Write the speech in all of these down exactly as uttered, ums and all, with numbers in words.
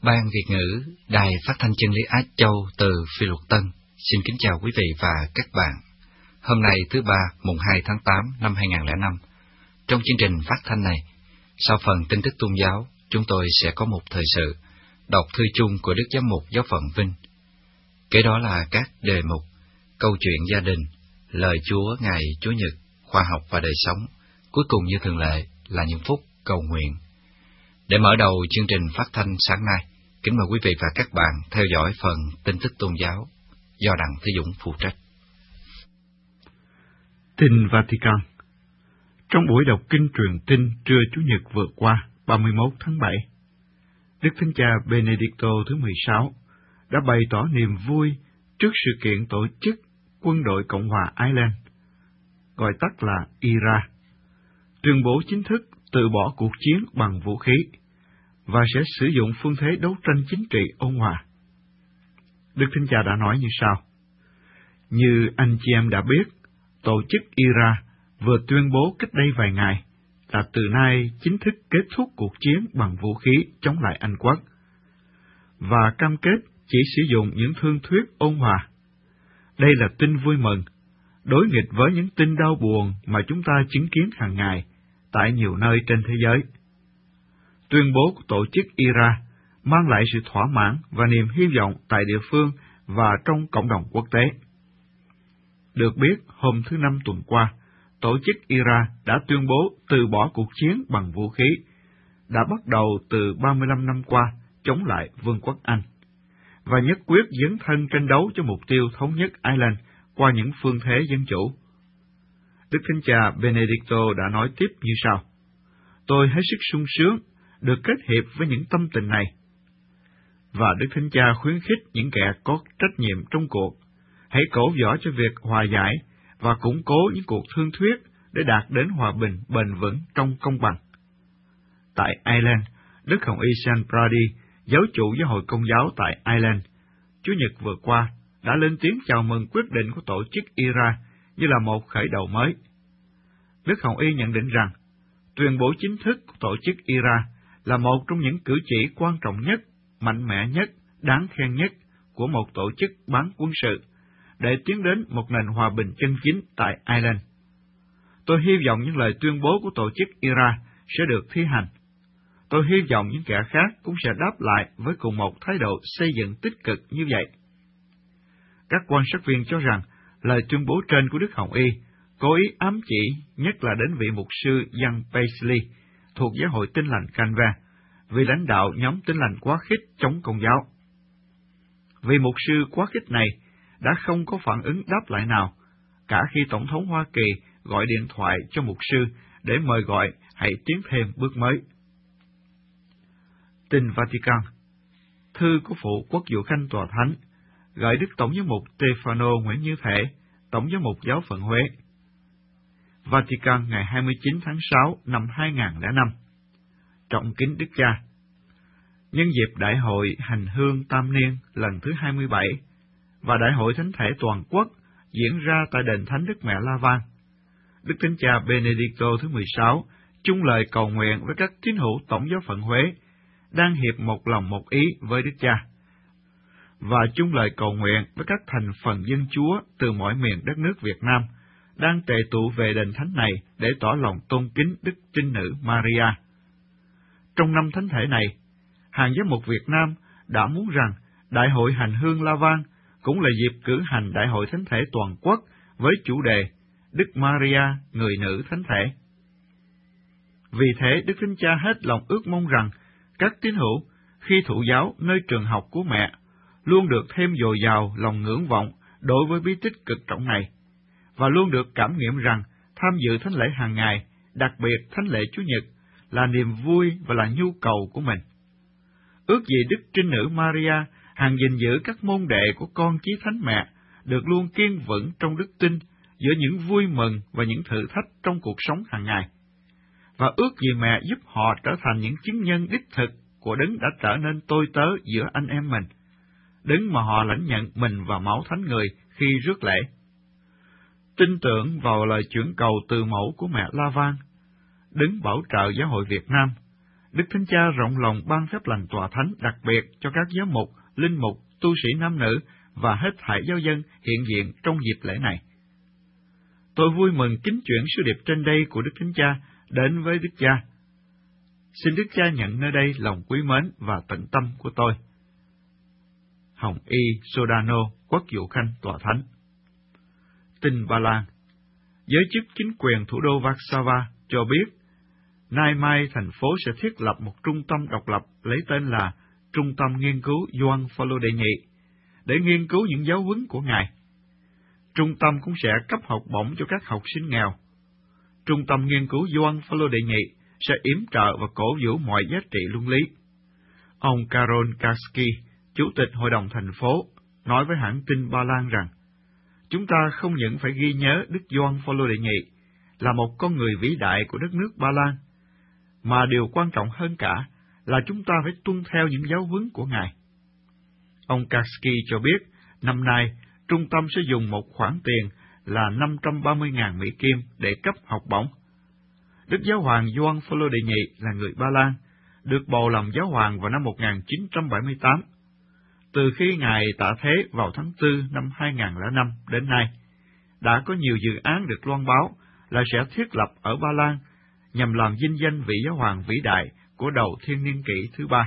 Ban Việt ngữ, Đài Phát thanh Chân lý Á Châu từ Phi Luật Tân, xin kính chào quý vị và các bạn. Hôm nay thứ ba, mùng hai tháng tám năm hai nghìn không trăm lẻ năm. Trong chương trình phát thanh này, sau phần tin tức tôn giáo, chúng tôi sẽ có một thời sự đọc thư chung của Đức Giám mục Giáo phận Vinh. Kế đó là các đề mục câu chuyện gia đình, lời Chúa ngày Chúa Nhật, khoa học và đời sống. Cuối cùng như thường lệ là những phút cầu nguyện. Để mở đầu chương trình phát thanh sáng nay, kính mời quý vị và các bạn theo dõi phần tin tức tôn giáo do Đặng Thế Dũng phụ trách. Tin Vatican. Trong buổi đọc kinh truyền tin trưa Chủ nhật vừa qua, ba mươi mốt tháng bảy, Đức Thánh Cha Benedicto thứ mười sáu đã bày tỏ niềm vui trước sự kiện tổ chức Quân đội Cộng hòa Ireland, gọi tắt là i rờ a, tuyên bố chính thức từ bỏ cuộc chiến bằng vũ khí và sẽ sử dụng phương thế đấu tranh chính trị ôn hòa. Đức Thánh Cha đã nói như sau: Như anh chị em đã biết, tổ chức i rờ a vừa tuyên bố cách đây vài ngày là từ nay chính thức kết thúc cuộc chiến bằng vũ khí chống lại Anh quốc, và cam kết chỉ sử dụng những thương thuyết ôn hòa. Đây là tin vui mừng, đối nghịch với những tin đau buồn mà chúng ta chứng kiến hàng ngày tại nhiều nơi trên thế giới. Tuyên bố của tổ chức i rờ a mang lại sự thỏa mãn và niềm hy vọng tại địa phương và trong cộng đồng quốc tế. Được biết, hôm thứ Năm tuần qua, tổ chức i rờ a đã tuyên bố từ bỏ cuộc chiến bằng vũ khí, đã bắt đầu từ ba mươi lăm năm qua chống lại Vương quốc Anh, và nhất quyết dấn thân tranh đấu cho mục tiêu thống nhất Ireland qua những phương thế dân chủ. Đức Thánh Cha Benedicto đã nói tiếp như sau: Tôi hết sức sung sướng được kết hiệp với những tâm tình này. Và Đức Thánh Cha khuyến khích những kẻ có trách nhiệm trong cuộc, hãy cổ võ cho việc hòa giải và củng cố những cuộc thương thuyết để đạt đến hòa bình bền vững trong công bằng. Tại Ireland, Đức Hồng Y Sean Brady, giáo chủ giáo hội Công giáo tại Ireland, Chủ nhật vừa qua đã lên tiếng chào mừng quyết định của tổ chức i rờ a như là một khởi đầu mới. Đức Hồng Y nhận định rằng, tuyên bố chính thức của tổ chức i rờ a là một trong những cử chỉ quan trọng nhất, mạnh mẽ nhất, đáng khen nhất của một tổ chức bán quân sự để tiến đến một nền hòa bình chân chính tại Ireland. Tôi hy vọng những lời tuyên bố của tổ chức i rờ a sẽ được thi hành. Tôi hy vọng những kẻ khác cũng sẽ đáp lại với cùng một thái độ xây dựng tích cực như vậy. Các quan sát viên cho rằng lời tuyên bố trên của Đức Hồng Y cố ý ám chỉ nhất là đến vị mục sư Jan Paisley thuộc giáo hội Tin lành Canva, vị lãnh đạo nhóm Tin lành quá khích chống Công giáo. Vị mục sư quá khích này đã không có phản ứng đáp lại nào, cả khi Tổng thống Hoa Kỳ gọi điện thoại cho mục sư để mời gọi hãy tiến thêm bước mới. Tin Vatican. Thư của Phụ Quốc vụ Khanh Tòa Thánh gửi Đức Tổng giám mục Stefano Nguyễn Như Thể, Tổng giám mục Giáo phận Huế. Vatican ngày hai mươi chín tháng sáu năm hai nghìn không trăm lẻ năm. Trọng kính Đức Cha, nhân dịp Đại hội Hành hương Tam niên lần thứ hai mươi bảy và Đại hội Thánh thể toàn quốc diễn ra tại đền Thánh Đức Mẹ La Vang, Đức Thánh Cha Benedicto thứ mười sáu chung lời cầu nguyện với các tín hữu Tổng giáo phận Huế đang hiệp một lòng một ý với Đức Cha, và chung lời cầu nguyện với các thành phần dân Chúa từ mọi miền đất nước Việt Nam đang tề tụ về đền thánh này để tỏ lòng tôn kính Đức Trinh Nữ Maria. Trong năm thánh thể này, hàng giám mục Việt Nam đã muốn rằng Đại hội Hành hương La Vang cũng là dịp cử hành Đại hội Thánh thể toàn quốc với chủ đề Đức Maria, người nữ thánh thể. Vì thế, Đức Thánh Cha hết lòng ước mong rằng các tín hữu khi thụ giáo nơi trường học của mẹ luôn được thêm dồi dào lòng ngưỡng vọng đối với bí tích cực trọng này, và luôn được cảm nghiệm rằng tham dự thánh lễ hàng ngày, đặc biệt thánh lễ Chủ nhật, là niềm vui và là nhu cầu của mình. Ước gì Đức Trinh Nữ Maria hằng gìn giữ các môn đệ của con chí thánh mẹ được luôn kiên vững trong đức tin giữa những vui mừng và những thử thách trong cuộc sống hàng ngày, và ước gì mẹ giúp họ trở thành những chứng nhân đích thực của Đấng đã trở nên tôi tớ giữa anh em mình, Đấng mà họ lãnh nhận mình và máu thánh người khi rước lễ. Tin tưởng vào lời chuyển cầu từ mẫu của mẹ La Vang, Đấng bảo trợ giáo hội Việt Nam, Đức Thánh Cha rộng lòng ban phép lành tòa thánh đặc biệt cho các giám mục, linh mục, tu sĩ nam nữ và hết thảy giáo dân hiện diện trong dịp lễ này. Tôi vui mừng kính chuyển sứ điệp trên đây của Đức Thánh Cha đến với Đức Cha. Xin Đức Cha nhận nơi đây lòng quý mến và tận tâm của tôi. Hồng Y Sodano, Quốc vụ Khanh Tòa Thánh. Tin Ba Lan. Giới chức chính quyền thủ đô Warsaw cho biết, nay mai thành phố sẽ thiết lập một trung tâm độc lập lấy tên là Trung tâm Nghiên cứu Gioan Phaolô đệ nhị, để nghiên cứu những giáo huấn của Ngài. Trung tâm cũng sẽ cấp học bổng cho các học sinh nghèo. Trung tâm Nghiên cứu Gioan Phaolô đệ nhị sẽ yểm trợ và cổ vũ mọi giá trị luân lý. Ông Karol Karski, Chủ tịch Hội đồng thành phố, nói với hãng tin Ba Lan rằng, chúng ta không những phải ghi nhớ Đức Gioan Phaolô đệ nhị là một con người vĩ đại của đất nước Ba Lan, mà điều quan trọng hơn cả là chúng ta phải tuân theo những giáo huấn của Ngài. Ông Karski cho biết, năm nay, trung tâm sẽ dùng một khoản tiền là năm trăm ba mươi nghìn Mỹ Kim để cấp học bổng. Đức Giáo hoàng Gioan Phaolô đệ nhị là người Ba Lan, được bầu làm giáo hoàng vào năm một nghìn chín trăm bảy mươi tám. Từ khi Ngài tạ thế vào tháng tư năm hai nghìn lẻ năm đến nay, đã có nhiều dự án được loan báo là sẽ thiết lập ở Ba Lan nhằm làm vinh danh vị giáo hoàng vĩ đại của đầu thiên niên kỷ thứ ba.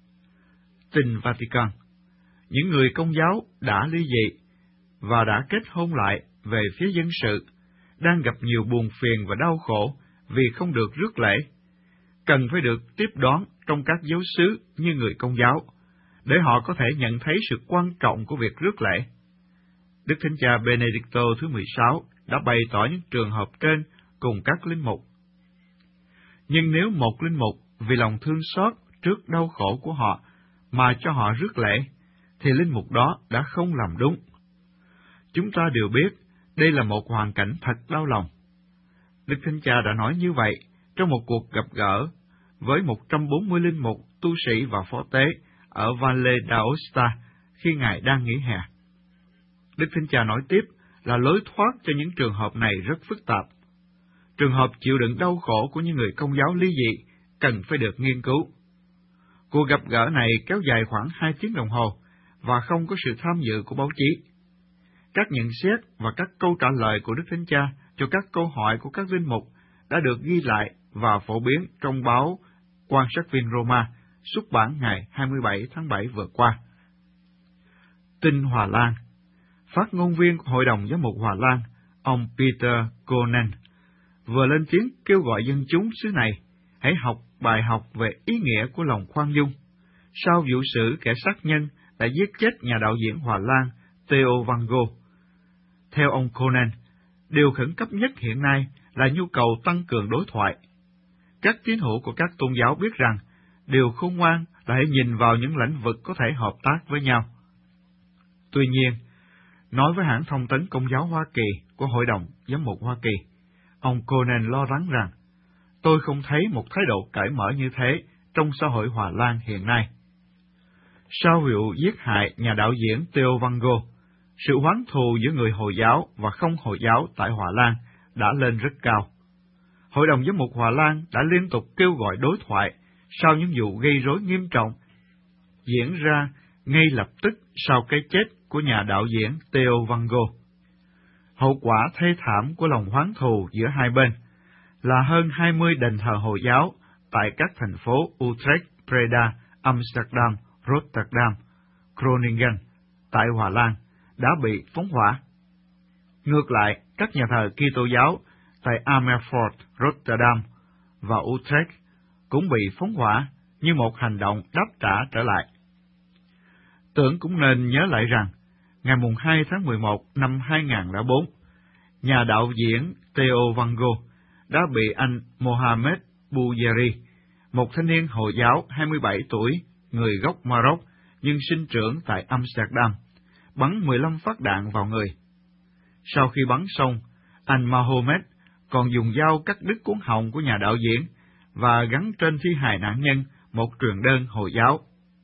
Tin Vatican. Những người Công giáo đã ly dị và đã kết hôn lại về phía dân sự đang gặp nhiều buồn phiền và đau khổ vì không được rước lễ, cần phải được tiếp đón trong các giáo xứ như người Công giáo, để họ có thể nhận thấy sự quan trọng của việc rước lễ. Đức Thánh Cha Benedicto thứ mười sáu đã bày tỏ những trường hợp trên cùng các linh mục. Nhưng nếu một linh mục vì lòng thương xót trước đau khổ của họ mà cho họ rước lễ, thì linh mục đó đã không làm đúng. Chúng ta đều biết đây là một hoàn cảnh thật đau lòng. Đức Thánh Cha đã nói như vậy trong một cuộc gặp gỡ với một trăm bốn mươi linh mục, tu sĩ và phó tế ở Valle d'Aosta khi Ngài đang nghỉ hè. Đức Thánh Cha nói tiếp là lối thoát cho những trường hợp này rất phức tạp. Trường hợp chịu đựng đau khổ của những người Công giáo ly dị cần phải được nghiên cứu. Cuộc gặp gỡ này kéo dài khoảng hai tiếng đồng hồ và không có sự tham dự của báo chí. Các nhận xét và các câu trả lời của Đức Thánh Cha cho các câu hỏi của các linh mục đã được ghi lại và phổ biến trong báo Quan sát viên Roma, xuất bản ngày hai mươi bảy tháng bảy vừa qua. Tin Hòa Lan. Phát ngôn viên của Hội đồng Giám mục Hòa Lan, ông Peter Konen, vừa lên tiếng kêu gọi dân chúng xứ này hãy học bài học về ý nghĩa của lòng khoan dung sau vụ xử kẻ sát nhân đã giết chết nhà đạo diễn Hòa Lan Theo Van Gogh. Theo ông Konen, điều khẩn cấp nhất hiện nay là nhu cầu tăng cường đối thoại. Các tín hữu của các tôn giáo biết rằng điều khôn ngoan là hãy nhìn vào những lĩnh vực có thể hợp tác với nhau. Tuy nhiên, nói với hãng thông tấn Công giáo Hoa Kỳ của Hội đồng Giám mục Hoa Kỳ, ông Konen lo lắng rằng, tôi không thấy một thái độ cởi mở như thế trong xã hội Hòa Lan hiện nay. Sau vụ giết hại nhà đạo diễn Theo Van Gogh, sự oán thù giữa người Hồi giáo và không Hồi giáo tại Hòa Lan đã lên rất cao. Hội đồng Giám mục Hòa Lan đã liên tục kêu gọi đối thoại sau những vụ gây rối nghiêm trọng diễn ra ngay lập tức sau cái chết của nhà đạo diễn Theo Van Gogh. Hậu quả thê thảm của lòng oán thù giữa hai bên là hơn hai mươi đền thờ Hồi giáo tại các thành phố Utrecht, Breda, Amsterdam, Rotterdam, Groningen tại Hòa Lan đã bị phóng hỏa. Ngược lại, các nhà thờ Kitô giáo tại Amersfoort, Rotterdam và Utrecht cũng bị phóng hỏa như một hành động đáp trả trở lại. Tưởng cũng nên nhớ lại rằng, ngày hai tháng mười một năm hai nghìn không trăm lẻ bốn, nhà đạo diễn Theo Van Gogh đã bị anh Mohamed Bouyeri, một thanh niên Hồi giáo hai mươi bảy tuổi, người gốc Maroc nhưng sinh trưởng tại Amsterdam, bắn mười lăm phát đạn vào người. Sau khi bắn xong, anh Mohamed còn dùng dao cắt đứt cuống họng của nhà đạo diễn và gắn trên thi hài nạn nhân một truyền đơn Hồi giáo.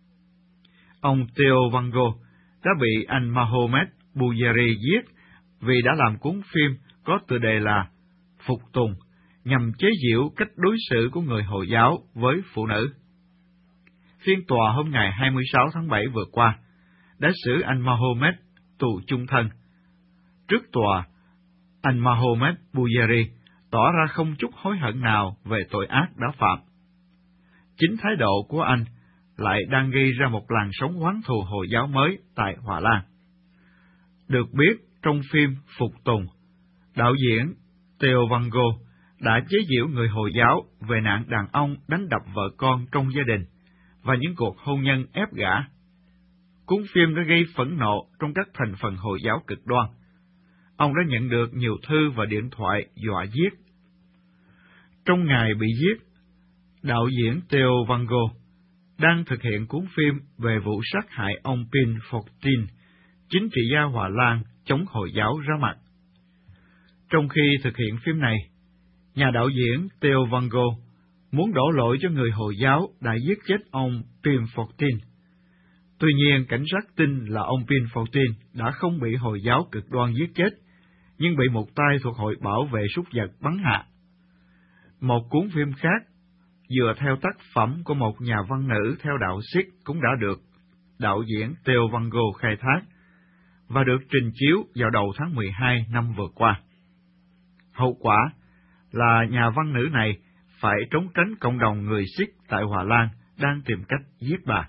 Ông Theo Van Gogh đã bị anh Mohamed Bouyeri giết vì đã làm cuốn phim có tựa đề là Phục Tùng, nhằm chế giễu cách đối xử của người Hồi giáo với phụ nữ. Phiên tòa hôm ngày hai mươi sáu tháng bảy vừa qua đã xử anh Mohammed tù chung thân. Trước tòa, anh Mohammed Bouyeri tỏ ra không chút hối hận nào về tội ác đã phạm. Chính thái độ của anh lại đang gây ra một làn sóng oán thù Hồi giáo mới tại Hòa Lan. Được biết, trong phim Phục Tùng, đạo diễn Theo Van Gogh đã chế giễu người Hồi giáo về nạn đàn ông đánh đập vợ con trong gia đình và những cuộc hôn nhân ép gả. Cuốn phim đã gây phẫn nộ trong các thành phần Hồi giáo cực đoan. Ông đã nhận được nhiều thư và điện thoại dọa giết. Trong ngày bị giết, đạo diễn Theo Van Gogh đang thực hiện cuốn phim về vụ sát hại ông Pin Fortuyn, chính trị gia Hòa Lan chống Hồi giáo ra mặt. Trong khi thực hiện phim này, nhà đạo diễn Theo Van Gogh muốn đổ lỗi cho người Hồi giáo đã giết chết ông Pin Fortuyn. Tuy nhiên, cảnh sát tin là ông Pin Fortuyn đã không bị Hồi giáo cực đoan giết chết, nhưng bị một tay thuộc Hội Bảo vệ súc vật bắn hạ. Một cuốn phim khác, dựa theo tác phẩm của một nhà văn nữ theo đạo Sikh cũng đã được đạo diễn Theo Van Gogh khai thác và được trình chiếu vào đầu tháng mười hai năm vừa qua. Hậu quả là nhà văn nữ này phải trốn tránh cộng đồng người Sikh tại Hòa Lan đang tìm cách giết bà.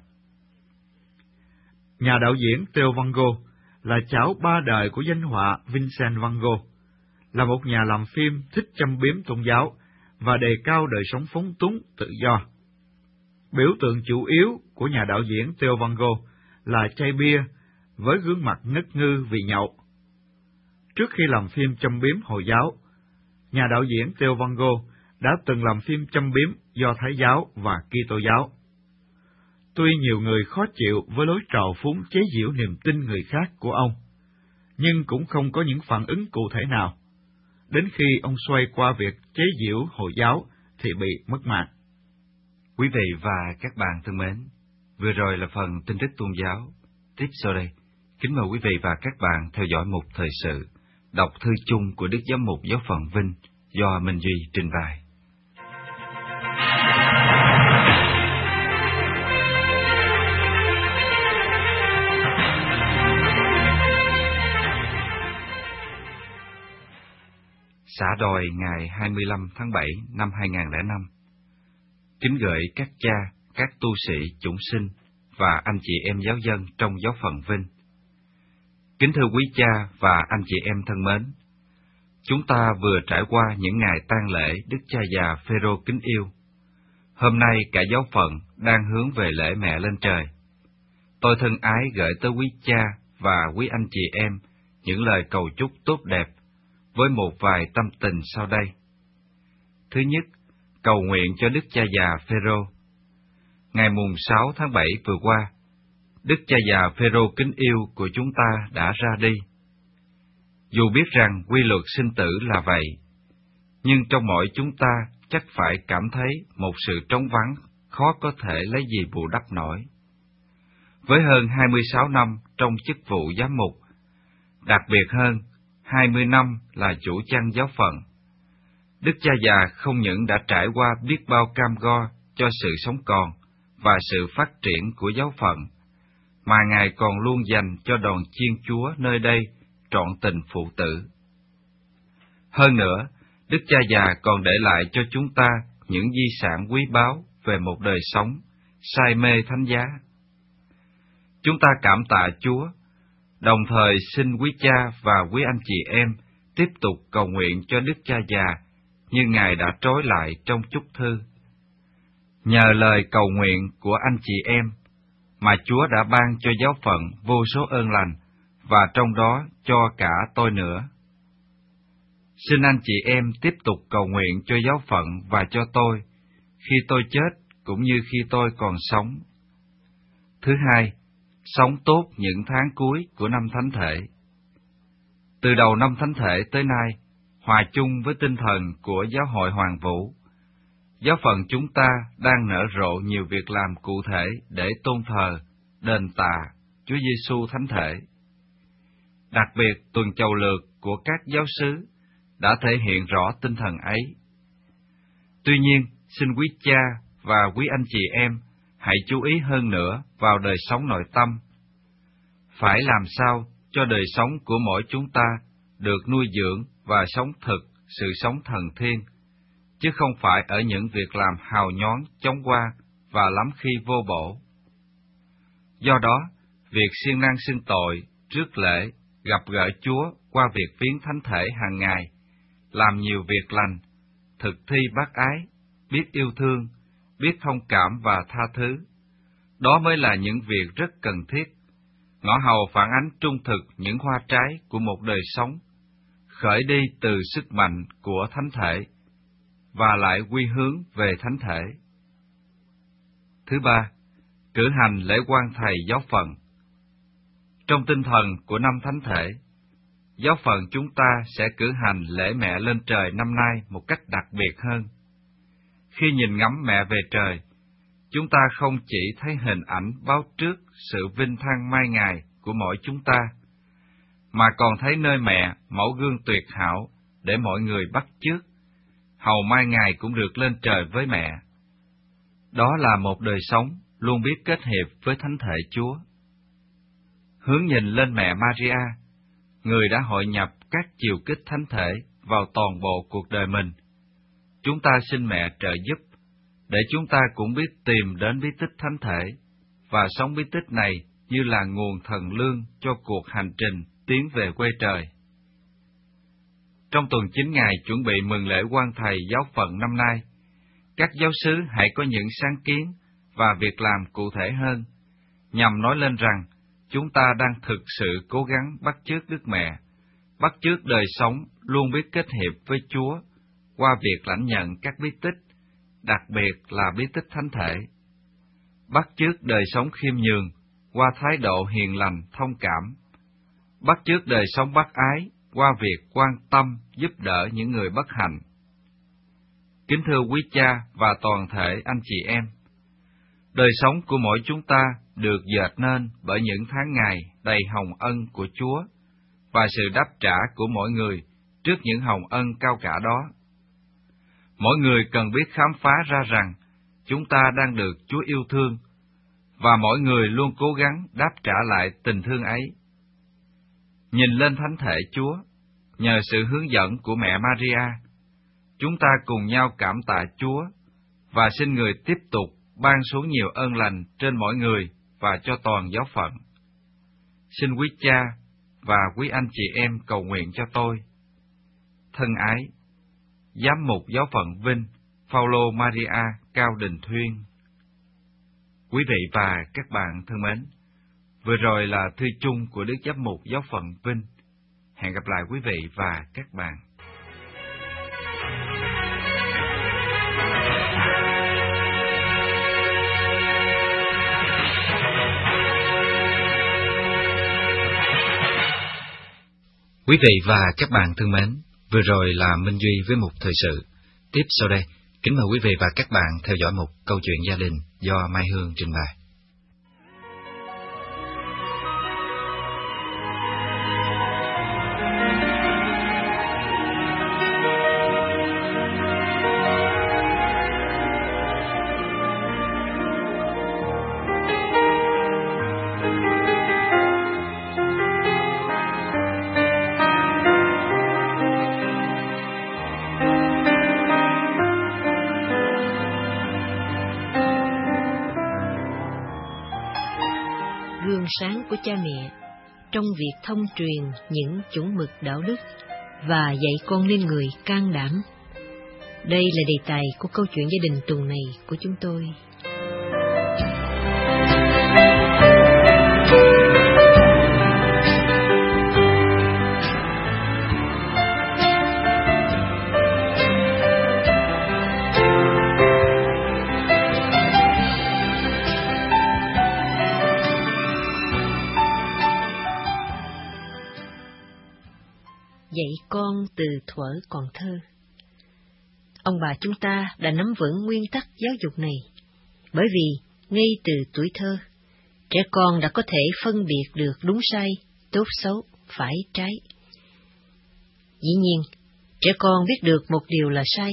Nhà đạo diễn Theo Van Gogh là cháu ba đời của danh họa Vincent Van Gogh, là một nhà làm phim thích châm biếm tôn giáo và đề cao đời sống phóng túng, tự do. Biểu tượng chủ yếu của nhà đạo diễn Theo Van Gogh là chai bia với gương mặt ngất ngư vì nhậu. Trước khi làm phim châm biếm Hồi giáo, nhà đạo diễn Theo Van Gogh đã từng làm phim châm biếm Do Thái giáo và Kitô giáo. Tuy nhiều người khó chịu với lối trào phúng chế giễu niềm tin người khác của ông, nhưng cũng không có những phản ứng cụ thể nào. Đến khi ông xoay qua việc chế giễu Hồi giáo thì bị mất mạng. Quý vị và các bạn thân mến, vừa rồi là phần tin tức tôn giáo. Tiếp sau đây, kính mời quý vị và các bạn theo dõi một thời sự đọc thư chung của Đức Giám mục Giáo phận Vinh do Minh Duy trình bày. Xã Đòi ngày hai mươi lăm tháng bảy năm hai nghìn không trăm lẻ năm. Kính gửi các cha, các tu sĩ, chủng sinh và anh chị em giáo dân trong Giáo phận Vinh. Kính thưa quý cha và anh chị em thân mến, chúng ta vừa trải qua những ngày tang lễ Đức cha già Phêrô kính yêu. Hôm nay cả giáo phận đang hướng về lễ Mẹ lên trời. Tôi thân ái gửi tới quý cha và quý anh chị em những lời cầu chúc tốt đẹp với một vài tâm tình sau đây. Thứ nhất, cầu nguyện cho Đức cha già Phêrô. Ngày mùng sáu tháng bảy vừa qua, Đức cha già Phêrô kính yêu của chúng ta đã ra đi. Dù biết rằng quy luật sinh tử là vậy, nhưng trong mỗi chúng ta chắc phải cảm thấy một sự trống vắng khó có thể lấy gì bù đắp nổi. Với hơn hai mươi sáu năm trong chức vụ giám mục, đặc biệt hơn hai mươi năm là chủ chăn giáo phận, Đức cha già không những đã trải qua biết bao cam go cho sự sống còn và sự phát triển của giáo phận, mà Ngài còn luôn dành cho đoàn chiên Chúa nơi đây trọn tình phụ tử. Hơn nữa, Đức cha già còn để lại cho chúng ta những di sản quý báu về một đời sống say mê thánh giá. Chúng ta cảm tạ Chúa, đồng thời xin quý cha và quý anh chị em tiếp tục cầu nguyện cho Đức cha già như Ngài đã trối lại trong chúc thư. Nhờ lời cầu nguyện của anh chị em mà Chúa đã ban cho giáo phận vô số ơn lành, và trong đó cho cả tôi nữa. Xin anh chị em tiếp tục cầu nguyện cho giáo phận và cho tôi, khi tôi chết cũng như khi tôi còn sống. Thứ hai, sống tốt những tháng cuối của năm Thánh Thể. Từ đầu năm Thánh Thể tới nay, hòa chung với tinh thần của Giáo hội Hoàng Vũ, giáo phận chúng ta đang nở rộ nhiều việc làm cụ thể để tôn thờ, đền tạ Chúa Giêsu Thánh Thể. Đặc biệt, tuần chầu lược của các giáo xứ đã thể hiện rõ tinh thần ấy. Tuy nhiên, xin quý cha và quý anh chị em hãy chú ý hơn nữa vào đời sống nội tâm. Phải làm sao cho đời sống của mỗi chúng ta được nuôi dưỡng và sống thực sự sống thần thiên, chứ không phải ở những việc làm hào nhoáng chóng qua và lắm khi vô bổ. Do đó, việc siêng năng xưng tội, rước lễ, gặp gỡ Chúa qua việc viếng thánh thể hàng ngày, làm nhiều việc lành, thực thi bác ái, biết yêu thương, biết thông cảm và tha thứ, đó mới là những việc rất cần thiết, ngõ hầu phản ánh trung thực những hoa trái của một đời sống, khởi đi từ sức mạnh của thánh thể, và lại quy hướng về thánh thể. Thứ ba, cử hành lễ quan thầy giáo phận. Trong tinh thần của năm thánh thể, giáo phận chúng ta sẽ cử hành lễ mẹ lên trời năm nay một cách đặc biệt hơn. Khi nhìn ngắm mẹ về trời, chúng ta không chỉ thấy hình ảnh báo trước sự vinh thăng mai ngài của mỗi chúng ta, mà còn thấy nơi mẹ mẫu gương tuyệt hảo để mọi người bắt chước, hầu mai ngài cũng được lên trời với mẹ. Đó là một đời sống luôn biết kết hiệp với thánh thể Chúa. Hướng nhìn lên mẹ Maria, người đã hội nhập các chiều kích thánh thể vào toàn bộ cuộc đời mình. Chúng ta xin mẹ trợ giúp, để chúng ta cũng biết tìm đến bí tích thánh thể, và sống bí tích này như là nguồn thần lương cho cuộc hành trình tiến về quê trời. Trong tuần chín ngày chuẩn bị mừng lễ quan thầy giáo phận năm nay, các giáo xứ hãy có những sáng kiến và việc làm cụ thể hơn, nhằm nói lên rằng chúng ta đang thực sự cố gắng bắt chước Đức Mẹ, bắt chước đời sống luôn biết kết hiệp với Chúa qua việc lãnh nhận các bí tích, đặc biệt là bí tích thánh thể. Bắt chước đời sống khiêm nhường qua thái độ hiền lành, thông cảm. Bắt chước đời sống bác ái qua việc quan tâm, giúp đỡ những người bất hạnh. Kính thưa quý cha và toàn thể anh chị em, đời sống của mỗi chúng ta được dệt nên bởi những tháng ngày đầy hồng ân của Chúa và sự đáp trả của mỗi người trước những hồng ân cao cả đó. Mỗi người cần biết khám phá ra rằng chúng ta đang được Chúa yêu thương, và mỗi người luôn cố gắng đáp trả lại tình thương ấy. Nhìn lên thánh thể Chúa, nhờ sự hướng dẫn của mẹ Maria, chúng ta cùng nhau cảm tạ Chúa và xin người tiếp tục ban xuống nhiều ơn lành trên mỗi người và cho toàn giáo phận. Xin quý cha và quý anh chị em cầu nguyện cho tôi. Thân ái, Giám mục giáo phận Vinh, Phaolô Maria Cao Đình Thuyên. Quý vị và các bạn thân mến, vừa rồi là thư chung của Đức Giám mục giáo phận Vinh. Hẹn gặp lại quý vị và các bạn. Quý vị và các bạn thân mến, vừa rồi là Minh Duy với một thời sự. Tiếp sau đây, kính mời quý vị và các bạn theo dõi một câu chuyện gia đình do Mai Hương trình bày. Gương sáng của cha mẹ trong việc thông truyền những chuẩn mực đạo đức và dạy con nên người can đảm. Đây là đề tài của câu chuyện gia đình tuần này của chúng tôi. Dạy con từ thuở còn thơ. Ông bà chúng ta đã nắm vững nguyên tắc giáo dục này, bởi vì ngay từ tuổi thơ, trẻ con đã có thể phân biệt được đúng sai, tốt xấu, phải trái. Dĩ nhiên, trẻ con biết được một điều là sai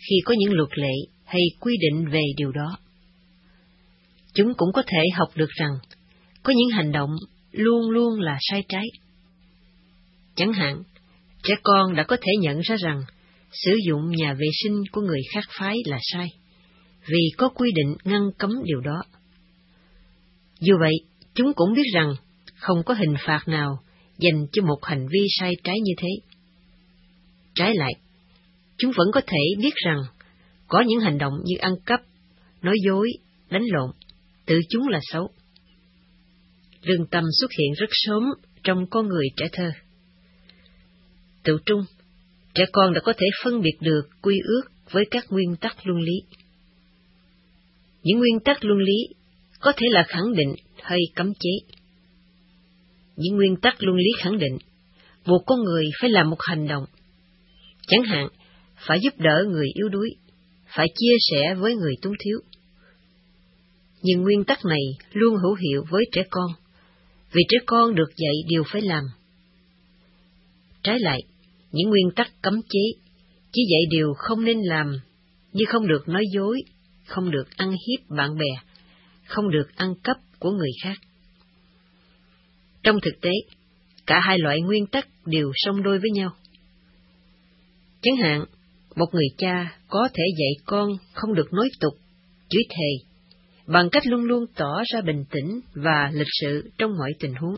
khi có những luật lệ hay quy định về điều đó. Chúng cũng có thể học được rằng có những hành động luôn luôn là sai trái. Chẳng hạn, trẻ con đã có thể nhận ra rằng sử dụng nhà vệ sinh của người khác phái là sai, vì có quy định ngăn cấm điều đó. Dù vậy, chúng cũng biết rằng không có hình phạt nào dành cho một hành vi sai trái như thế. Trái lại, chúng vẫn có thể biết rằng có những hành động như ăn cắp, nói dối, đánh lộn, tự chúng là xấu. Lương tâm xuất hiện rất sớm trong con người trẻ thơ. Tự trung, trẻ con đã có thể phân biệt được quy ước với các nguyên tắc luân lý. Những nguyên tắc luân lý có thể là khẳng định hay cấm chế. Những nguyên tắc luân lý khẳng định buộc con người phải làm một hành động, chẳng hạn phải giúp đỡ người yếu đuối, phải chia sẻ với người túng thiếu. Nhưng nguyên tắc này luôn hữu hiệu với trẻ con, vì trẻ con được dạy điều phải làm. Trái lại, những nguyên tắc cấm chế chỉ dạy điều không nên làm, như không được nói dối, không được ăn hiếp bạn bè, không được ăn cắp của người khác. Trong thực tế, cả hai loại nguyên tắc đều song đôi với nhau. Chẳng hạn, một người cha có thể dạy con không được nói tục, chửi thề, bằng cách luôn luôn tỏ ra bình tĩnh và lịch sự trong mọi tình huống.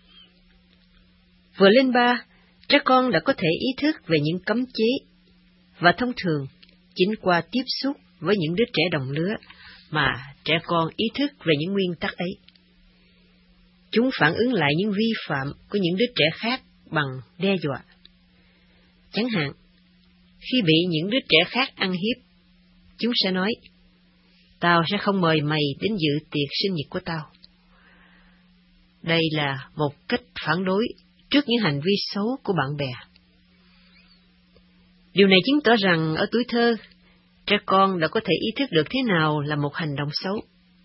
Vừa lên ba, trẻ con đã có thể ý thức về những cấm chế, và thông thường, chính qua tiếp xúc với những đứa trẻ đồng lứa mà trẻ con ý thức về những nguyên tắc ấy. Chúng phản ứng lại những vi phạm của những đứa trẻ khác bằng đe dọa. Chẳng hạn, khi bị những đứa trẻ khác ăn hiếp, chúng sẽ nói, tao sẽ không mời mày đến dự tiệc sinh nhật của tao. Đây là một cách phản đối trước những hành vi xấu của bạn bè. Điều này chứng tỏ rằng ở tuổi thơ, trẻ con đã có thể ý thức được thế nào là một hành động xấu.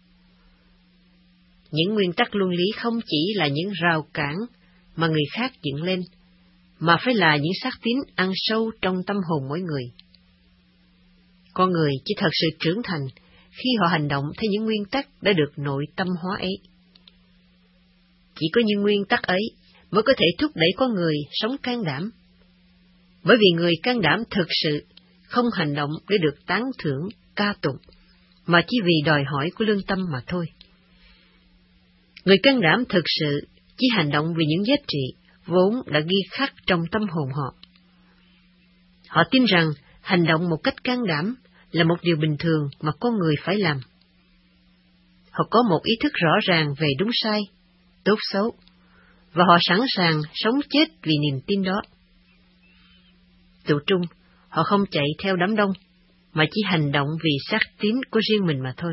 Những nguyên tắc luân lý không chỉ là những rào cản mà người khác dựng lên, mà phải là những xác tín ăn sâu trong tâm hồn mỗi người. Con người chỉ thật sự trưởng thành khi họ hành động theo những nguyên tắc đã được nội tâm hóa ấy. Chỉ có những nguyên tắc ấy mới có thể thúc đẩy con người sống can đảm. Bởi vì người can đảm thực sự không hành động để được tán thưởng, ca tụng, mà chỉ vì đòi hỏi của lương tâm mà thôi. Người can đảm thực sự chỉ hành động vì những giá trị vốn đã ghi khắc trong tâm hồn họ. Họ tin rằng hành động một cách can đảm là một điều bình thường mà con người phải làm. Họ có một ý thức rõ ràng về đúng sai, tốt xấu, và họ sẵn sàng sống chết vì niềm tin đó. Tự trung, họ không chạy theo đám đông, mà chỉ hành động vì xác tín của riêng mình mà thôi.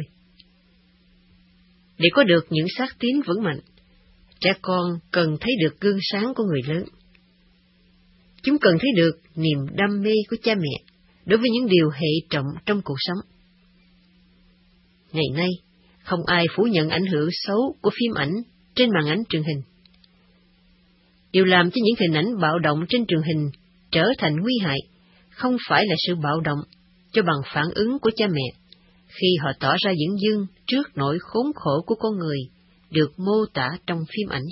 Để có được những xác tín vững mạnh, trẻ con cần thấy được gương sáng của người lớn. Chúng cần thấy được niềm đam mê của cha mẹ đối với những điều hệ trọng trong cuộc sống. Ngày nay, không ai phủ nhận ảnh hưởng xấu của phim ảnh trên màn ảnh truyền hình. Điều làm cho những hình ảnh bạo động trên truyền hình trở thành nguy hại không phải là sự bạo động cho bằng phản ứng của cha mẹ khi họ tỏ ra dửng dưng trước nỗi khốn khổ của con người được mô tả trong phim ảnh.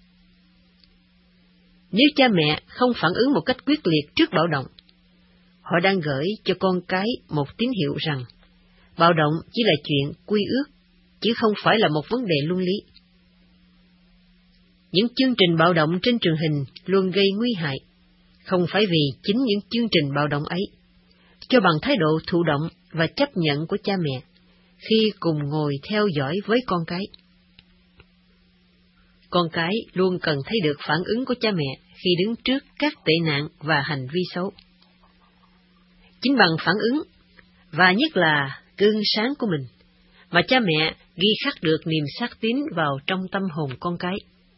Nếu cha mẹ không phản ứng một cách quyết liệt trước bạo động, họ đang gửi cho con cái một tín hiệu rằng bạo động chỉ là chuyện quy ước, chứ không phải là một vấn đề luân lý. Những chương trình bạo động trên truyền hình luôn gây nguy hại, không phải vì chính những chương trình bạo động ấy, cho bằng thái độ thụ động và chấp nhận của cha mẹ khi cùng ngồi theo dõi với con cái. Con cái luôn cần thấy được phản ứng của cha mẹ khi đứng trước các tệ nạn và hành vi xấu. Chính bằng phản ứng, và nhất là gương sáng của mình, mà cha mẹ ghi khắc được niềm xác tín vào trong tâm hồn con cái.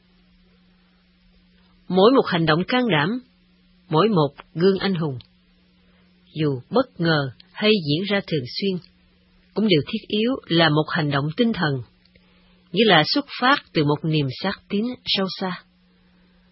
Mỗi một hành động can đảm, mỗi một gương anh hùng, dù bất ngờ hay diễn ra thường xuyên, cũng đều thiết yếu là một hành động tinh thần, như là xuất phát từ một niềm xác tín sâu xa.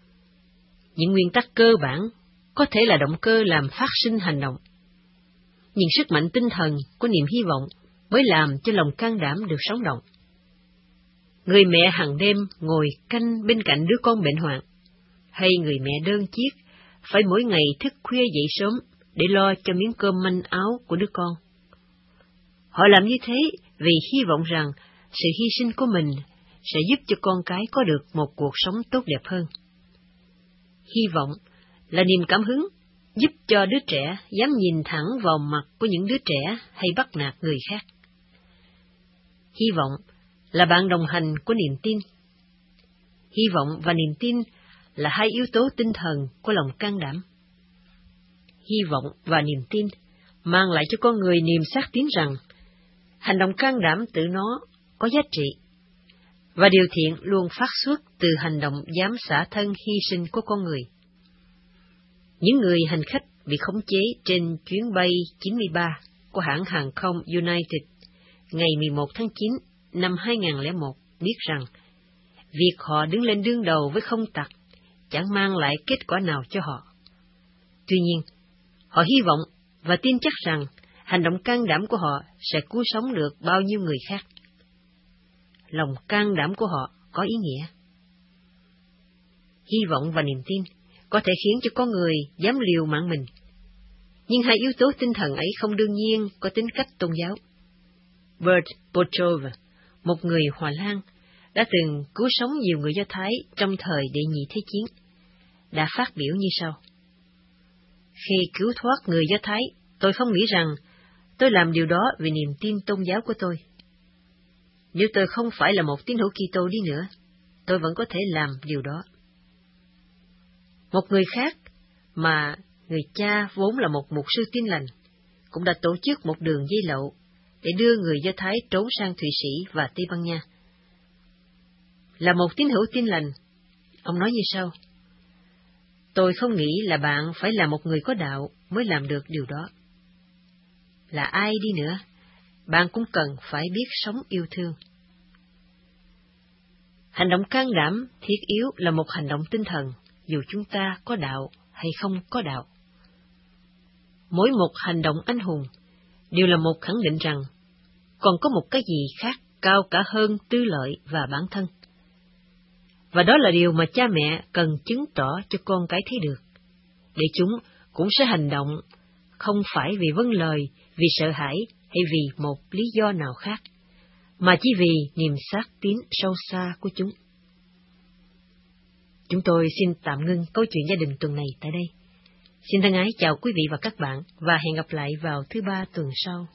Những nguyên tắc cơ bản có thể là động cơ làm phát sinh hành động. nhưng sức mạnh tinh thần của niềm hy vọng mới làm cho lòng can đảm được sống động. Người mẹ hàng đêm ngồi canh bên cạnh đứa con bệnh hoạn, hay người mẹ đơn chiếc phải mỗi ngày thức khuya dậy sớm để lo cho miếng cơm manh áo của đứa con. Họ làm như thế vì hy vọng rằng sự hy sinh của mình sẽ giúp cho con cái có được một cuộc sống tốt đẹp hơn. Hy vọng là niềm cảm hứng giúp cho đứa trẻ dám nhìn thẳng vào mặt của những đứa trẻ hay bắt nạt người khác. Hy vọng là bạn đồng hành của niềm tin. Hy vọng và niềm tin là hai yếu tố tinh thần của lòng can đảm. Hy vọng và niềm tin mang lại cho con người niềm xác tín rằng hành động can đảm tự nó có giá trị, và điều thiện luôn phát xuất từ hành động dám xả thân hy sinh của con người. Những người hành khách bị khống chế trên chuyến bay chín mươi ba của hãng hàng không United ngày mười một tháng chín năm hai nghìn không trăm lẻ một biết rằng việc họ đứng lên đương đầu với không tặc chẳng mang lại kết quả nào cho họ. Tuy nhiên, họ hy vọng và tin chắc rằng hành động can đảm của họ sẽ cứu sống được bao nhiêu người khác. Lòng can đảm của họ có ý nghĩa. Hy vọng và niềm tin có thể khiến cho con người dám liều mạng mình, nhưng hai yếu tố tinh thần ấy không đương nhiên có tính cách tôn giáo. Bert Bottrove, một người Hòa Lan, đã từng cứu sống nhiều người Do Thái trong thời Đệ Nhị Thế Chiến, đã phát biểu như sau: Khi cứu thoát người Do Thái, tôi không nghĩ rằng tôi làm điều đó vì niềm tin tôn giáo của tôi. Nếu tôi không phải là một tín hữu Kitô đi nữa, tôi vẫn có thể làm điều đó. Một người khác, mà người cha vốn là một mục sư Tin Lành, cũng đã tổ chức một đường dây lậu để đưa người Do Thái trốn sang Thụy Sĩ và Tây Ban Nha. Là một tín hữu Tin Lành, ông nói như sau: Tôi không nghĩ là bạn phải là một người có đạo mới làm được điều đó. Là ai đi nữa, bạn cũng cần phải biết sống yêu thương. Hành động can đảm thiết yếu là một hành động tinh thần, dù chúng ta có đạo hay không có đạo. Mỗi một hành động anh hùng đều là một khẳng định rằng còn có một cái gì khác cao cả hơn tư lợi và bản thân. Và đó là điều mà cha mẹ cần chứng tỏ cho con cái thấy được, để chúng cũng sẽ hành động, không phải vì vâng lời, vì sợ hãi hay vì một lý do nào khác, mà chỉ vì niềm xác tín sâu xa của chúng. Chúng tôi xin tạm ngưng câu chuyện gia đình tuần này tại đây. Xin thân ái chào quý vị và các bạn, và hẹn gặp lại vào thứ ba tuần sau.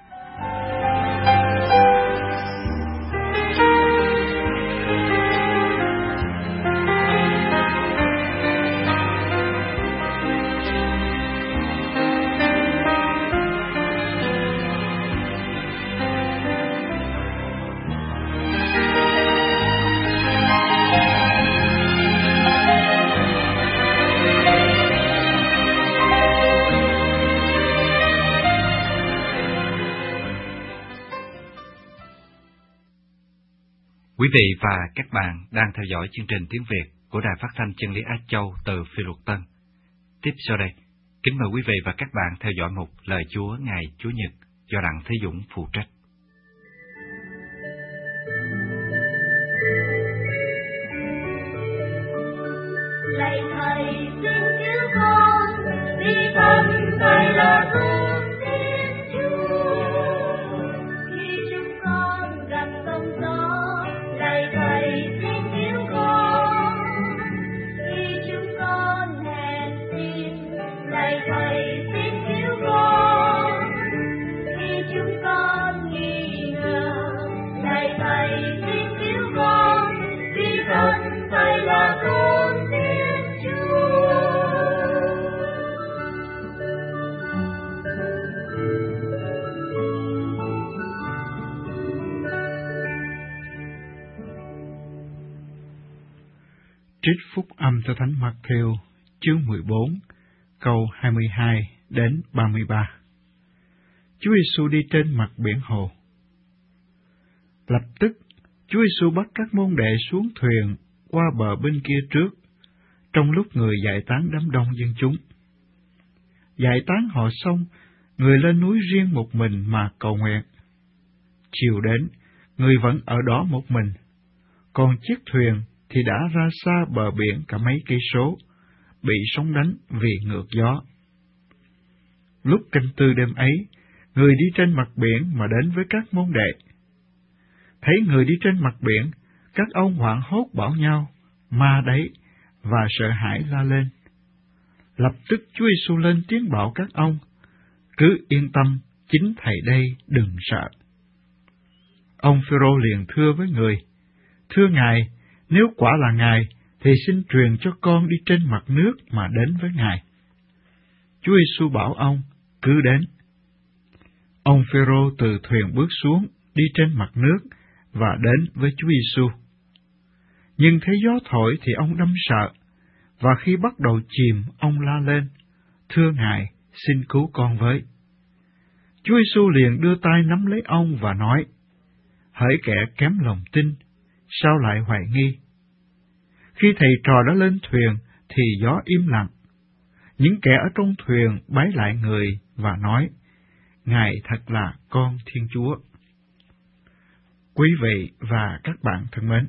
Quý vị và các bạn đang theo dõi chương trình tiếng Việt của Đài Phát thanh Chân lý Á Châu từ Phi Luật Tân. Tiếp sau đây, kính mời quý vị và các bạn theo dõi mục Lời Chúa ngày Chủ nhật do Đặng Thế Dũng phụ trách. Lạy Thầy xin cứu con, vì thân Thầy là con Thiên Chúa. Khi chúng con gặp sóng gió, lạy Thầy xin cứu con. Khi chúng con hèn xin, lạy Thầy xin cứu con. Khi chúng con nghi ngờ, lạy Thầy xin cứu con. Vì thân Thầy là con Thiên Chúa. Trích phúc âm theo Thánh Mác-thêu, chương mười bốn, câu hai mươi hai đến ba mươi ba. Chúa Giêsu đi trên mặt biển hồ. Lập tức, Chúa Giêsu bắt các môn đệ xuống thuyền qua bờ bên kia trước, trong lúc người giải tán đám đông dân chúng. Giải tán họ xong, người lên núi riêng một mình mà cầu nguyện. Chiều đến, người vẫn ở đó một mình, còn chiếc thuyền thì đã ra xa bờ biển cả mấy cây số, bị sóng đánh vì ngược gió. Lúc canh tư đêm ấy, người đi trên mặt biển mà đến với các môn đệ. Thấy người đi trên mặt biển, các ông hoảng hốt bảo nhau, ma đấy, và sợ hãi la lên. Lập tức Chúa Giêsu lên tiếng bảo các ông, cứ yên tâm, chính thầy đây, đừng sợ. Ông Phêrô liền thưa với người, thưa Ngài, nếu quả là Ngài, thì xin truyền cho con đi trên mặt nước mà đến với Ngài. Chúa Giêsu bảo ông, cứ đến. Ông Phêrô từ thuyền bước xuống, đi trên mặt nước, và đến với Chúa Giêsu. Nhưng thấy gió thổi thì ông đâm sợ, và khi bắt đầu chìm, ông la lên, thưa Ngài, xin cứu con với. Chúa Giêsu liền đưa tay nắm lấy ông và nói, hỡi kẻ kém lòng tin, sao lại hoài nghi? Khi thầy trò đã lên thuyền, thì gió im lặng. Những kẻ ở trong thuyền bái lại người và nói, Ngài thật là con Thiên Chúa. Quý vị và các bạn thân mến,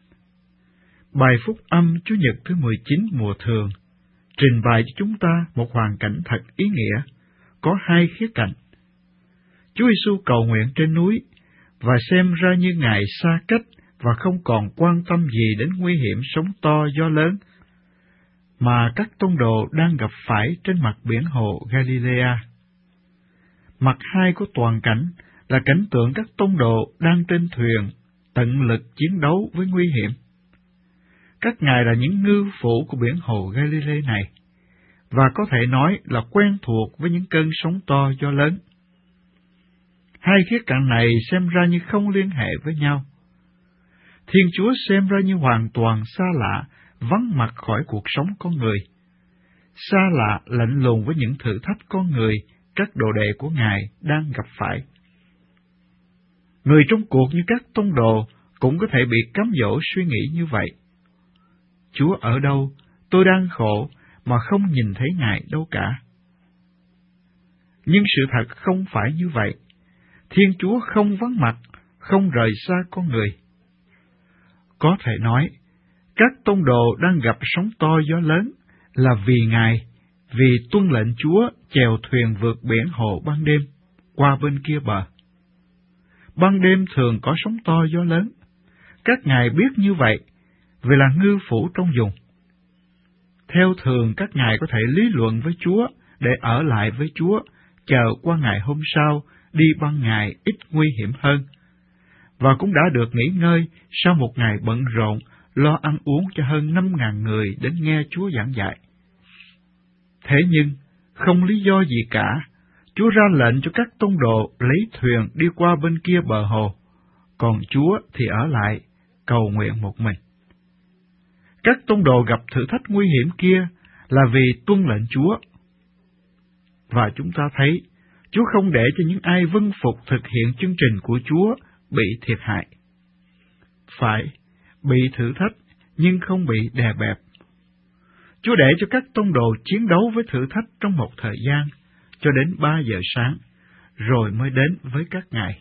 bài phúc âm Chủ nhật thứ mười chín mùa thường trình bày cho chúng ta một hoàn cảnh thật ý nghĩa, có hai khía cạnh. Chúa Giêsu cầu nguyện trên núi, và xem ra như Ngài xa cách và không còn quan tâm gì đến nguy hiểm sóng to gió lớn mà các tông đồ đang gặp phải trên mặt biển hồ Galilea. Mặt hai của toàn cảnh là cảnh tượng các tông đồ đang trên thuyền tận lực chiến đấu với nguy hiểm. Các ngài là những ngư phủ của biển hồ Galilee này, và có thể nói là quen thuộc với những cơn sóng to gió lớn. Hai khía cạnh này xem ra như không liên hệ với nhau. Thiên Chúa xem ra như hoàn toàn xa lạ, vắng mặt khỏi cuộc sống con người. Xa lạ, lạnh lùng với những thử thách con người, các đồ đệ của Ngài đang gặp phải. Người trong cuộc như các tông đồ cũng có thể bị cám dỗ suy nghĩ như vậy. Chúa ở đâu? Tôi đang khổ mà không nhìn thấy Ngài đâu cả. Nhưng sự thật không phải như vậy. Thiên Chúa không vắng mặt, không rời xa con người. Có thể nói, các tông đồ đang gặp sóng to gió lớn là vì Ngài, vì tuân lệnh Chúa chèo thuyền vượt biển hồ ban đêm, qua bên kia bờ. Ban đêm thường có sóng to gió lớn. Các ngài biết như vậy, vì là ngư phủ trong vùng. Theo thường các ngài có thể lý luận với Chúa để ở lại với Chúa, chờ qua ngày hôm sau, đi ban ngày ít nguy hiểm hơn, và cũng đã được nghỉ ngơi sau một ngày bận rộn lo ăn uống cho hơn năm ngàn người đến nghe Chúa giảng dạy. Thế nhưng, không lý do gì cả, Chúa ra lệnh cho các tông đồ lấy thuyền đi qua bên kia bờ hồ, còn Chúa thì ở lại, cầu nguyện một mình. Các tông đồ gặp thử thách nguy hiểm kia là vì tuân lệnh Chúa. Và chúng ta thấy, Chúa không để cho những ai vâng phục thực hiện chương trình của Chúa bị thiệt hại. Phải, bị thử thách, nhưng không bị đè bẹp. Chúa để cho các tông đồ chiến đấu với thử thách trong một thời gian, cho đến ba giờ sáng, rồi mới đến với các ngài.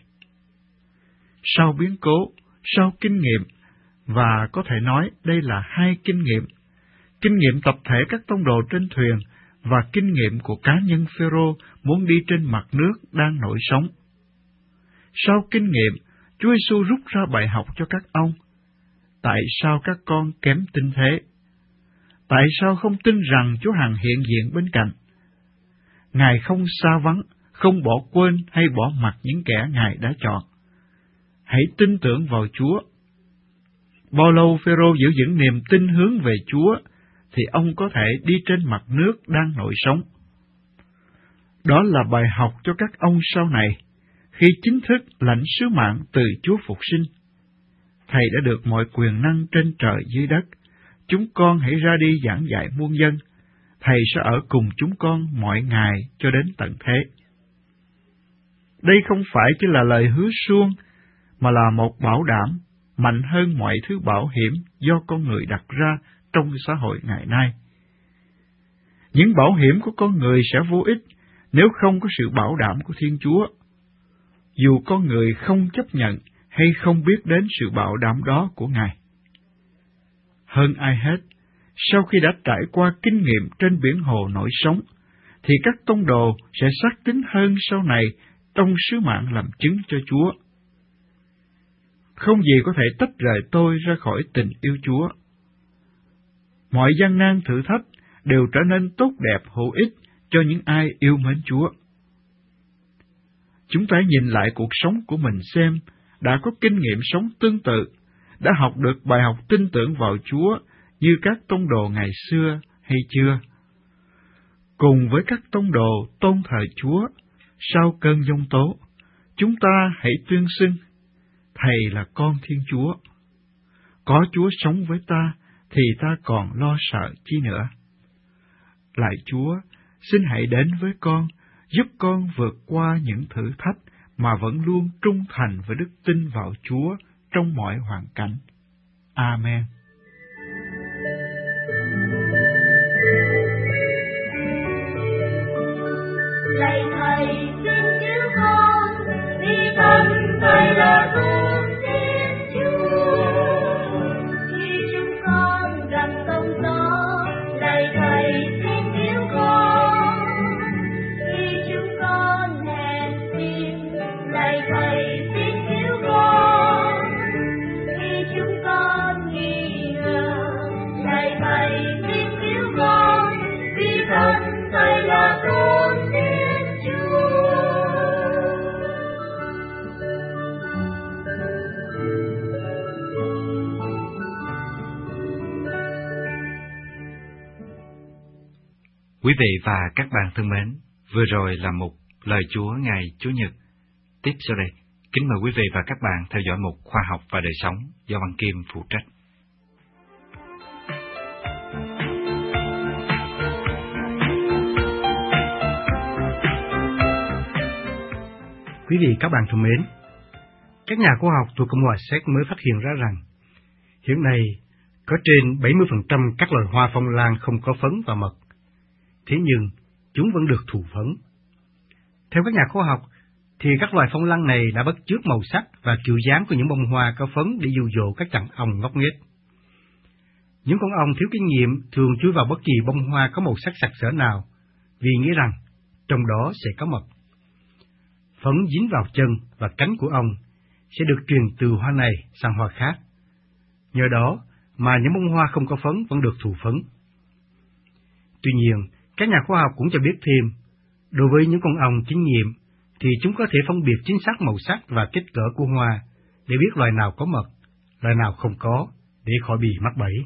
Sau biến cố, sau kinh nghiệm, và có thể nói đây là hai kinh nghiệm, kinh nghiệm tập thể các tông đồ trên thuyền và kinh nghiệm của cá nhân Phêrô muốn đi trên mặt nước đang nổi sóng. Sau kinh nghiệm, Chúa Giêsu rút ra bài học cho các ông. Tại sao các con kém tin thế? Tại sao không tin rằng Chúa hằng hiện diện bên cạnh? Ngài không xa vắng, không bỏ quên hay bỏ mặc những kẻ Ngài đã chọn. Hãy tin tưởng vào Chúa. Bao lâu Phêrô giữ vững niềm tin hướng về Chúa, thì ông có thể đi trên mặt nước đang nổi sóng. Đó là bài học cho các ông sau này, khi chính thức lãnh sứ mạng từ Chúa Phục Sinh. Thầy đã được mọi quyền năng trên trời dưới đất. Chúng con hãy ra đi giảng dạy muôn dân. Thầy sẽ ở cùng chúng con mọi ngày cho đến tận thế. Đây không phải chỉ là lời hứa suông, mà là một bảo đảm mạnh hơn mọi thứ bảo hiểm do con người đặt ra trong xã hội ngày nay. Những bảo hiểm của con người sẽ vô ích nếu không có sự bảo đảm của Thiên Chúa. Dù con người không chấp nhận hay không biết đến sự bảo đảm đó của Ngài. Hơn ai hết, sau khi đã trải qua kinh nghiệm trên biển hồ nổi sóng, thì các tông đồ sẽ xác tín hơn sau này trong sứ mạng làm chứng cho Chúa. Không gì có thể tách rời tôi ra khỏi tình yêu Chúa. Mọi gian nan thử thách đều trở nên tốt đẹp hữu ích cho những ai yêu mến Chúa. Chúng ta nhìn lại cuộc sống của mình xem đã có kinh nghiệm sống tương tự, đã học được bài học tin tưởng vào Chúa như các tông đồ ngày xưa hay chưa? Cùng với các tông đồ tôn thờ Chúa, sau cơn giông tố, chúng ta hãy tuyên xưng, Thầy là con Thiên Chúa. Có Chúa sống với ta, thì ta còn lo sợ chi nữa. Lạy Chúa, xin hãy đến với con, giúp con vượt qua những thử thách mà vẫn luôn trung thành với đức tin vào Chúa trong mọi hoàn cảnh. Amen. Lạy Thầy, xin cứu con, vì thân Thầy là con Thiên Chúa. Khi chúng con gặp sóng gió, lạy Thầy xin cứu con. Khi chúng con hèn xin, lạy Thầy xin cứu con. Khi chúng con nghi ngờ, lạy Thầy xin cứu con, vì thân Thầy là con Thiên Chúa. Quý vị và các bạn thân mến, vừa rồi là một lời Chúa ngày Chủ nhật. Tiếp sau đây, kính mời quý vị và các bạn theo dõi mục Khoa học và đời sống do Văn Kim phụ trách. Quý vị các bạn thân mến, các nhà khoa học thuộc Cộng hòa Séc mới phát hiện ra rằng hiện nay có trên bảy mươi phần trăm các loài hoa phong lan không có phấn và mật. Thế nhưng, chúng vẫn được thụ phấn. Theo các nhà khoa học, thì các loài phong lan này đã bắt chước màu sắc và kiểu dáng của những bông hoa có phấn để dụ dỗ các đàn ong ngốc nghếch. Những con ong thiếu kinh nghiệm thường chui vào bất kỳ bông hoa có màu sắc sặc sỡ nào, vì nghĩ rằng trong đó sẽ có mật. Phấn dính vào chân và cánh của ong sẽ được truyền từ hoa này sang hoa khác. Nhờ đó mà những bông hoa không có phấn vẫn được thụ phấn. Tuy nhiên, các nhà khoa học cũng cho biết thêm, đối với những con ong kinh nghiệm, thì chúng có thể phân biệt chính xác màu sắc và kích cỡ của hoa để biết loài nào có mật, loài nào không có, để khỏi bị mắc bẫy.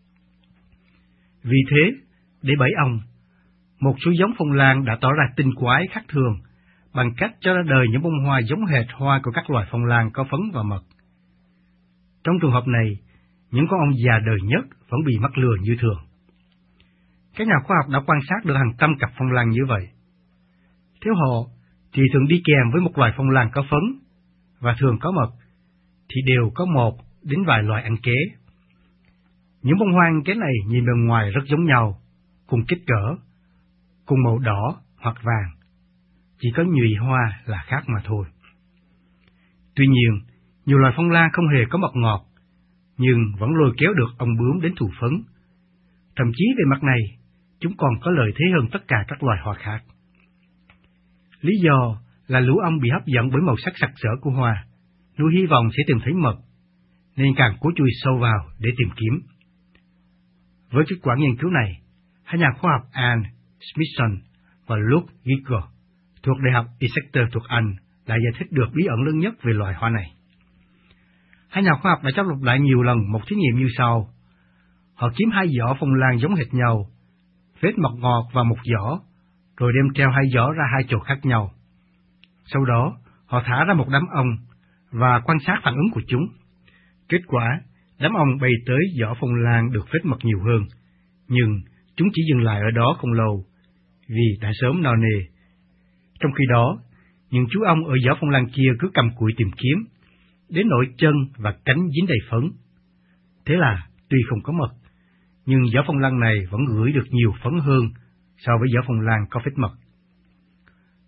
Vì thế, để bẫy ong, một số giống phong lan đã tỏ ra tinh quái khác thường bằng cách cho ra đời những bông hoa giống hệt hoa của các loài phong lan có phấn và mật. Trong trường hợp này, những con ong già đời nhất vẫn bị mắc lừa như thường. Các nhà khoa học đã quan sát được hàng trăm cặp phong lan như vậy. Theo họ, thì thường đi kèm với một loài phong lan có phấn và thường có mật, thì đều có một đến vài loài ăn ké. Những bông hoa ăn ké này nhìn bề ngoài rất giống nhau, cùng kích cỡ, cùng màu đỏ hoặc vàng, chỉ có nhụy hoa là khác mà thôi. Tuy nhiên, nhiều loài phong lan không hề có mật ngọt, nhưng vẫn lôi kéo được ong bướm đến thụ phấn. Thậm chí về mặt này, chúng còn có lợi thế hơn tất cả các loài hoa khác. Lý do là lũ ong bị hấp dẫn bởi màu sắc sặc sỡ của hoa, nuôi hy vọng sẽ tìm thấy mật, nên càng cố chui sâu vào để tìm kiếm. Với kết quả nghiên cứu này, hai nhà khoa học Anne Smithson và Luke Giger thuộc Đại học Exeter thuộc Anh đã giải thích được bí ẩn lớn nhất về loài hoa này. Hai nhà khoa học đã trao lặp lại nhiều lần một thí nghiệm như sau. Họ kiếm hai giỏ phong lan giống hệt nhau, vết mật ngọt vào một giỏ, rồi đem treo hai giỏ ra hai chỗ khác nhau. Sau đó, họ thả ra một đám ong và quan sát phản ứng của chúng. Kết quả, đám ong bay tới giỏ phong lan được vết mật nhiều hơn, nhưng chúng chỉ dừng lại ở đó không lâu, vì đã sớm no nê. Trong khi đó, những chú ong ở giỏ phong lan kia cứ cầm cụi tìm kiếm, đến nỗi chân và cánh dính đầy phấn. Thế là, tuy không có mật, nhưng giỏ phong lan này vẫn gửi được nhiều phấn hơn so với giỏ phong lan có vết mật.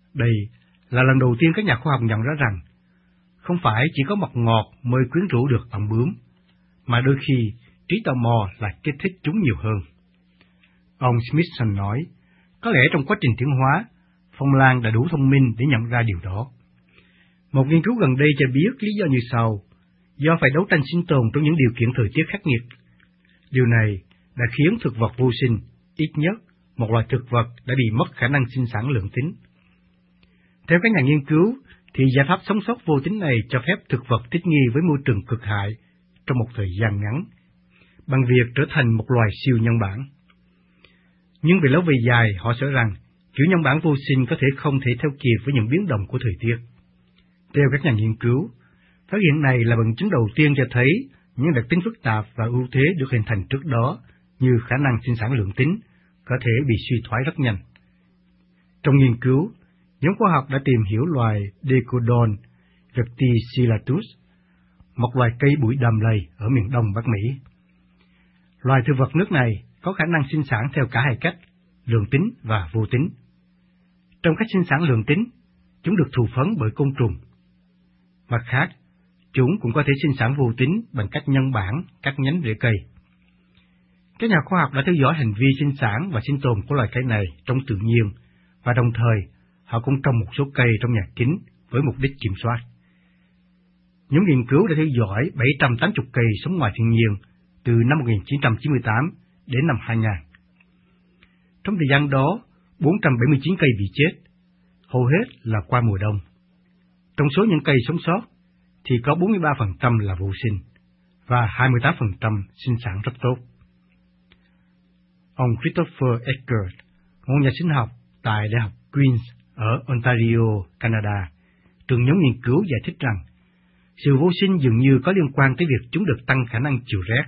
Đây là lần đầu tiên các nhà khoa học nhận ra rằng không phải chỉ có mật ngọt mới quyến rũ được ong bướm, mà đôi khi trí tò mò là kích thích chúng nhiều hơn. Ông Smithson nói, có lẽ trong quá trình tiến hóa, phong lan đã đủ thông minh để nhận ra điều đó. Một nghiên cứu gần đây cho biết lý do như sau: do phải đấu tranh sinh tồn trong những điều kiện thời tiết khắc nghiệt. Điều này đã khiến thực vật vô sinh, ít nhất một loài thực vật đã bị mất khả năng sinh sản lượng tính. Theo các nhà nghiên cứu, thì giải pháp sống sót vô tính này cho phép thực vật thích nghi với môi trường cực hại trong một thời gian ngắn, bằng việc trở thành một loài siêu nhân bản. Nhưng về lâu về dài, họ sợ rằng kiểu nhân bản vô sinh có thể không thể theo kịp với những biến động của thời tiết. Theo các nhà nghiên cứu, phát hiện này là bằng chứng đầu tiên cho thấy những đặc tính phức tạp và ưu thế được hình thành trước đó, như khả năng sinh sản lượng tính, có thể bị suy thoái rất nhanh. Trong nghiên cứu, nhóm khoa học đã tìm hiểu loài Decodon verticillatus, một loài cây bụi đầm lầy ở miền đông Bắc Mỹ. Loài thực vật nước này có khả năng sinh sản theo cả hai cách, lượng tính và vô tính. Trong cách sinh sản lượng tính, chúng được thụ phấn bởi côn trùng. Mặt khác, chúng cũng có thể sinh sản vô tính bằng cách nhân bản các nhánh rễ cây. Các nhà khoa học đã theo dõi hành vi sinh sản và sinh tồn của loài cây này trong tự nhiên, và đồng thời họ cũng trồng một số cây trong nhà kính với mục đích kiểm soát. Nhóm nghiên cứu đã theo dõi bảy trăm tám mươi cây sống ngoài thiên nhiên từ năm một nghìn chín trăm chín mươi tám đến năm hai nghìn. Trong thời gian đó, bốn trăm bảy mươi chín cây bị chết, hầu hết là qua mùa đông. Trong số những cây sống sót, thì có bốn mươi ba phần trăm là vô sinh, và hai mươi tám phần trăm sinh sản rất tốt. Ông Christopher Eckert, một nhà sinh học tại Đại học Queen's ở Ontario, Canada, trưởng nhóm nghiên cứu giải thích rằng sự vô sinh dường như có liên quan tới việc chúng được tăng khả năng chịu rét.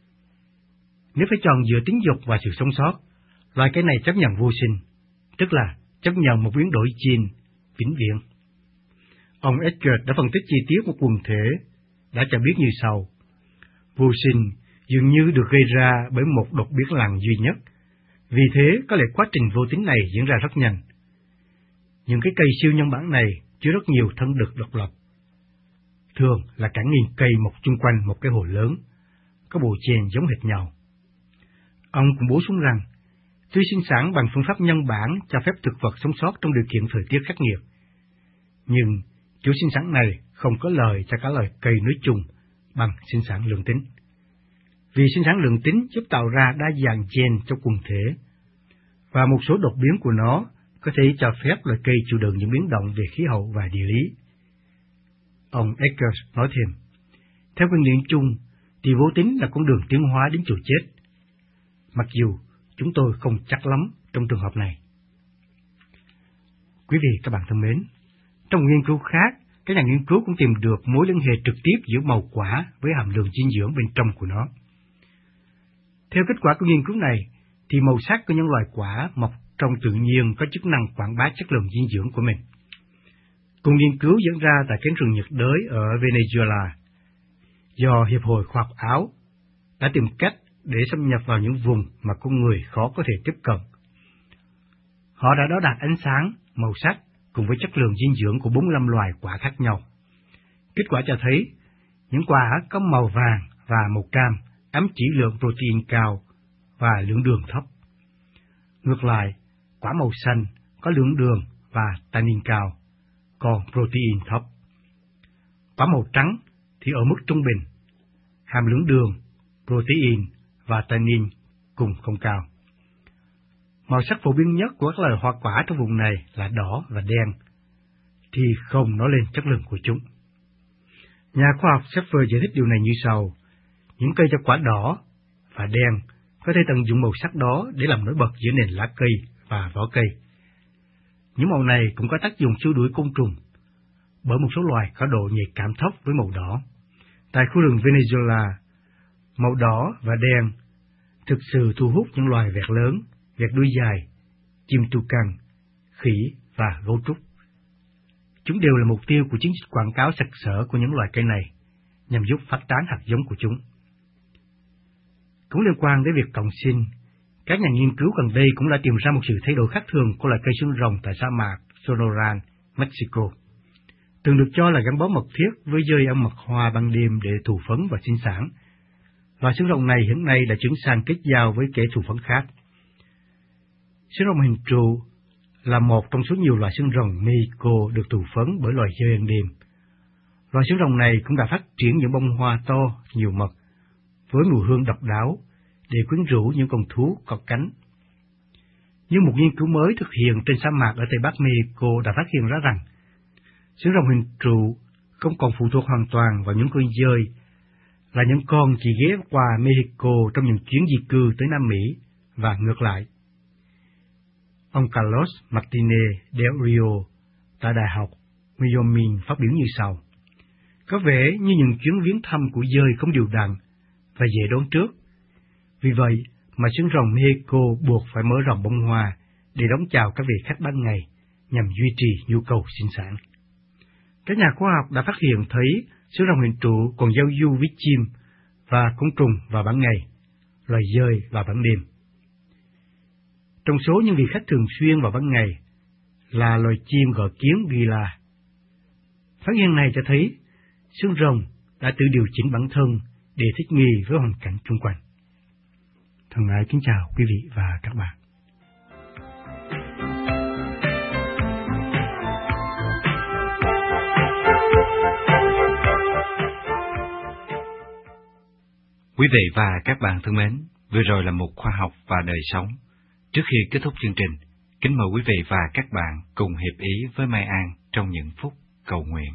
Nếu phải chọn giữa tính dục và sự sống sót, loài cây này chấp nhận vô sinh, tức là chấp nhận một biến đổi gene vĩnh viễn. Ông Eckert đã phân tích chi tiết một quần thể, đã cho biết như sau: vô sinh dường như được gây ra bởi một đột biến lằn duy nhất, vì thế có lẽ quá trình vô tính này diễn ra rất nhanh. Những cái cây siêu nhân bản này chứa rất nhiều thân đực độc lập, thường là cả nghìn cây mọc chung quanh một cái hồ lớn, có bộ chèn giống hệt nhau. Ông cũng bổ sung rằng, tuy sinh sản bằng phương pháp nhân bản cho phép thực vật sống sót trong điều kiện thời tiết khắc nghiệt, nhưng kiểu sinh sản này không có lợi cho cả loài cây nói chung bằng sinh sản lượng tính. Vì sinh sản lượng tính giúp tạo ra đa dạng gen cho quần thể, và một số đột biến của nó có thể cho phép loài cây chịu đựng những biến động về khí hậu và địa lý. Ông Eckert nói thêm, theo quan niệm chung, thì vô tính là con đường tiến hóa đến chỗ chết, mặc dù chúng tôi không chắc lắm trong trường hợp này. Quý vị các bạn thân mến, trong một nghiên cứu khác, các nhà nghiên cứu cũng tìm được mối liên hệ trực tiếp giữa màu quả với hàm lượng dinh dưỡng bên trong của nó. Theo kết quả của nghiên cứu này, thì màu sắc của những loài quả mọc trong tự nhiên có chức năng quảng bá chất lượng dinh dưỡng của mình. Cùng nghiên cứu diễn ra tại cánh rừng nhiệt đới ở Venezuela, do Hiệp hội Khoa học Áo đã tìm cách để xâm nhập vào những vùng mà con người khó có thể tiếp cận. Họ đã đo đạc ánh sáng, màu sắc cùng với chất lượng dinh dưỡng của bốn mươi lăm loài quả khác nhau. Kết quả cho thấy, những quả có màu vàng và màu cam ám chỉ lượng protein cao và lượng đường thấp. Ngược lại, quả màu xanh có lượng đường và tannin cao, còn protein thấp. Quả màu trắng thì ở mức trung bình, hàm lượng đường, protein và tannin cùng không cao. Màu sắc phổ biến nhất của các loài hoa quả trong vùng này là đỏ và đen, thì không nói lên chất lượng của chúng. Nhà khoa học Sheffer giải thích điều này như sau: những cây cho quả đỏ và đen có thể tận dụng màu sắc đó để làm nổi bật giữa nền lá cây và vỏ cây. Những màu này cũng có tác dụng xua đuổi côn trùng, bởi một số loài có độ nhạy cảm thấp với màu đỏ. Tại khu rừng Venezuela, màu đỏ và đen thực sự thu hút những loài vẹt lớn, vẹt đuôi dài, chim toucan, khỉ và gấu trúc. Chúng đều là mục tiêu của chiến dịch quảng cáo sặc sỡ của những loài cây này, nhằm giúp phát tán hạt giống của chúng. Cũng liên quan đến việc cộng sinh, các nhà nghiên cứu gần đây cũng đã tìm ra một sự thay đổi khác thường của loài cây xương rồng tại sa mạc Sonoran, Mexico, từng được cho là gắn bó mật thiết với dơi ăn mật hoa ban đêm để thụ phấn và sinh sản. Loài xương rồng này hiện nay đã chuyển sang kết giao với kẻ thụ phấn khác. Xương rồng hình trụ là một trong số nhiều loài xương rồng Mexico được thụ phấn bởi loài dơi ăn đêm. Loài xương rồng này cũng đã phát triển những bông hoa to, nhiều mật, với mùi hương độc đáo, để quyến rũ những con thú có cánh. Như một nghiên cứu mới thực hiện trên sa mạc ở Tây Bắc Mexico đã phát hiện ra rằng, xương rồng hình trụ không còn phụ thuộc hoàn toàn vào những con dơi, là những con chỉ ghé qua Mexico trong những chuyến di cư tới Nam Mỹ và ngược lại. Ông Carlos Martinez del Rio tại Đại học Wyoming phát biểu như sau: có vẻ như những chuyến viếng thăm của dơi không đều đặn và dễ đoán trước. Vì vậy mà xương rồng Mexico buộc phải mở rộng bông hoa để đón chào các vị khách ban ngày nhằm duy trì nhu cầu sinh sản. Các nhà khoa học đã phát hiện thấy xương rồng hình trụ còn giao du với chim và côn trùng vào ban ngày, loài dơi vào ban đêm. Trong số những vị khách thường xuyên vào ban ngày là loài chim gọi kiến gila. Phát hiện này cho thấy xương rồng đã tự điều chỉnh bản thân để thích nghi với hoàn cảnh xung quanh. Thân ái kính chào quý vị và các bạn. Quý vị và các bạn thân mến, vừa rồi là một khoa học và đời sống. Trước khi kết thúc chương trình, kính mời quý vị và các bạn cùng hiệp ý với Mai An trong những phút cầu nguyện.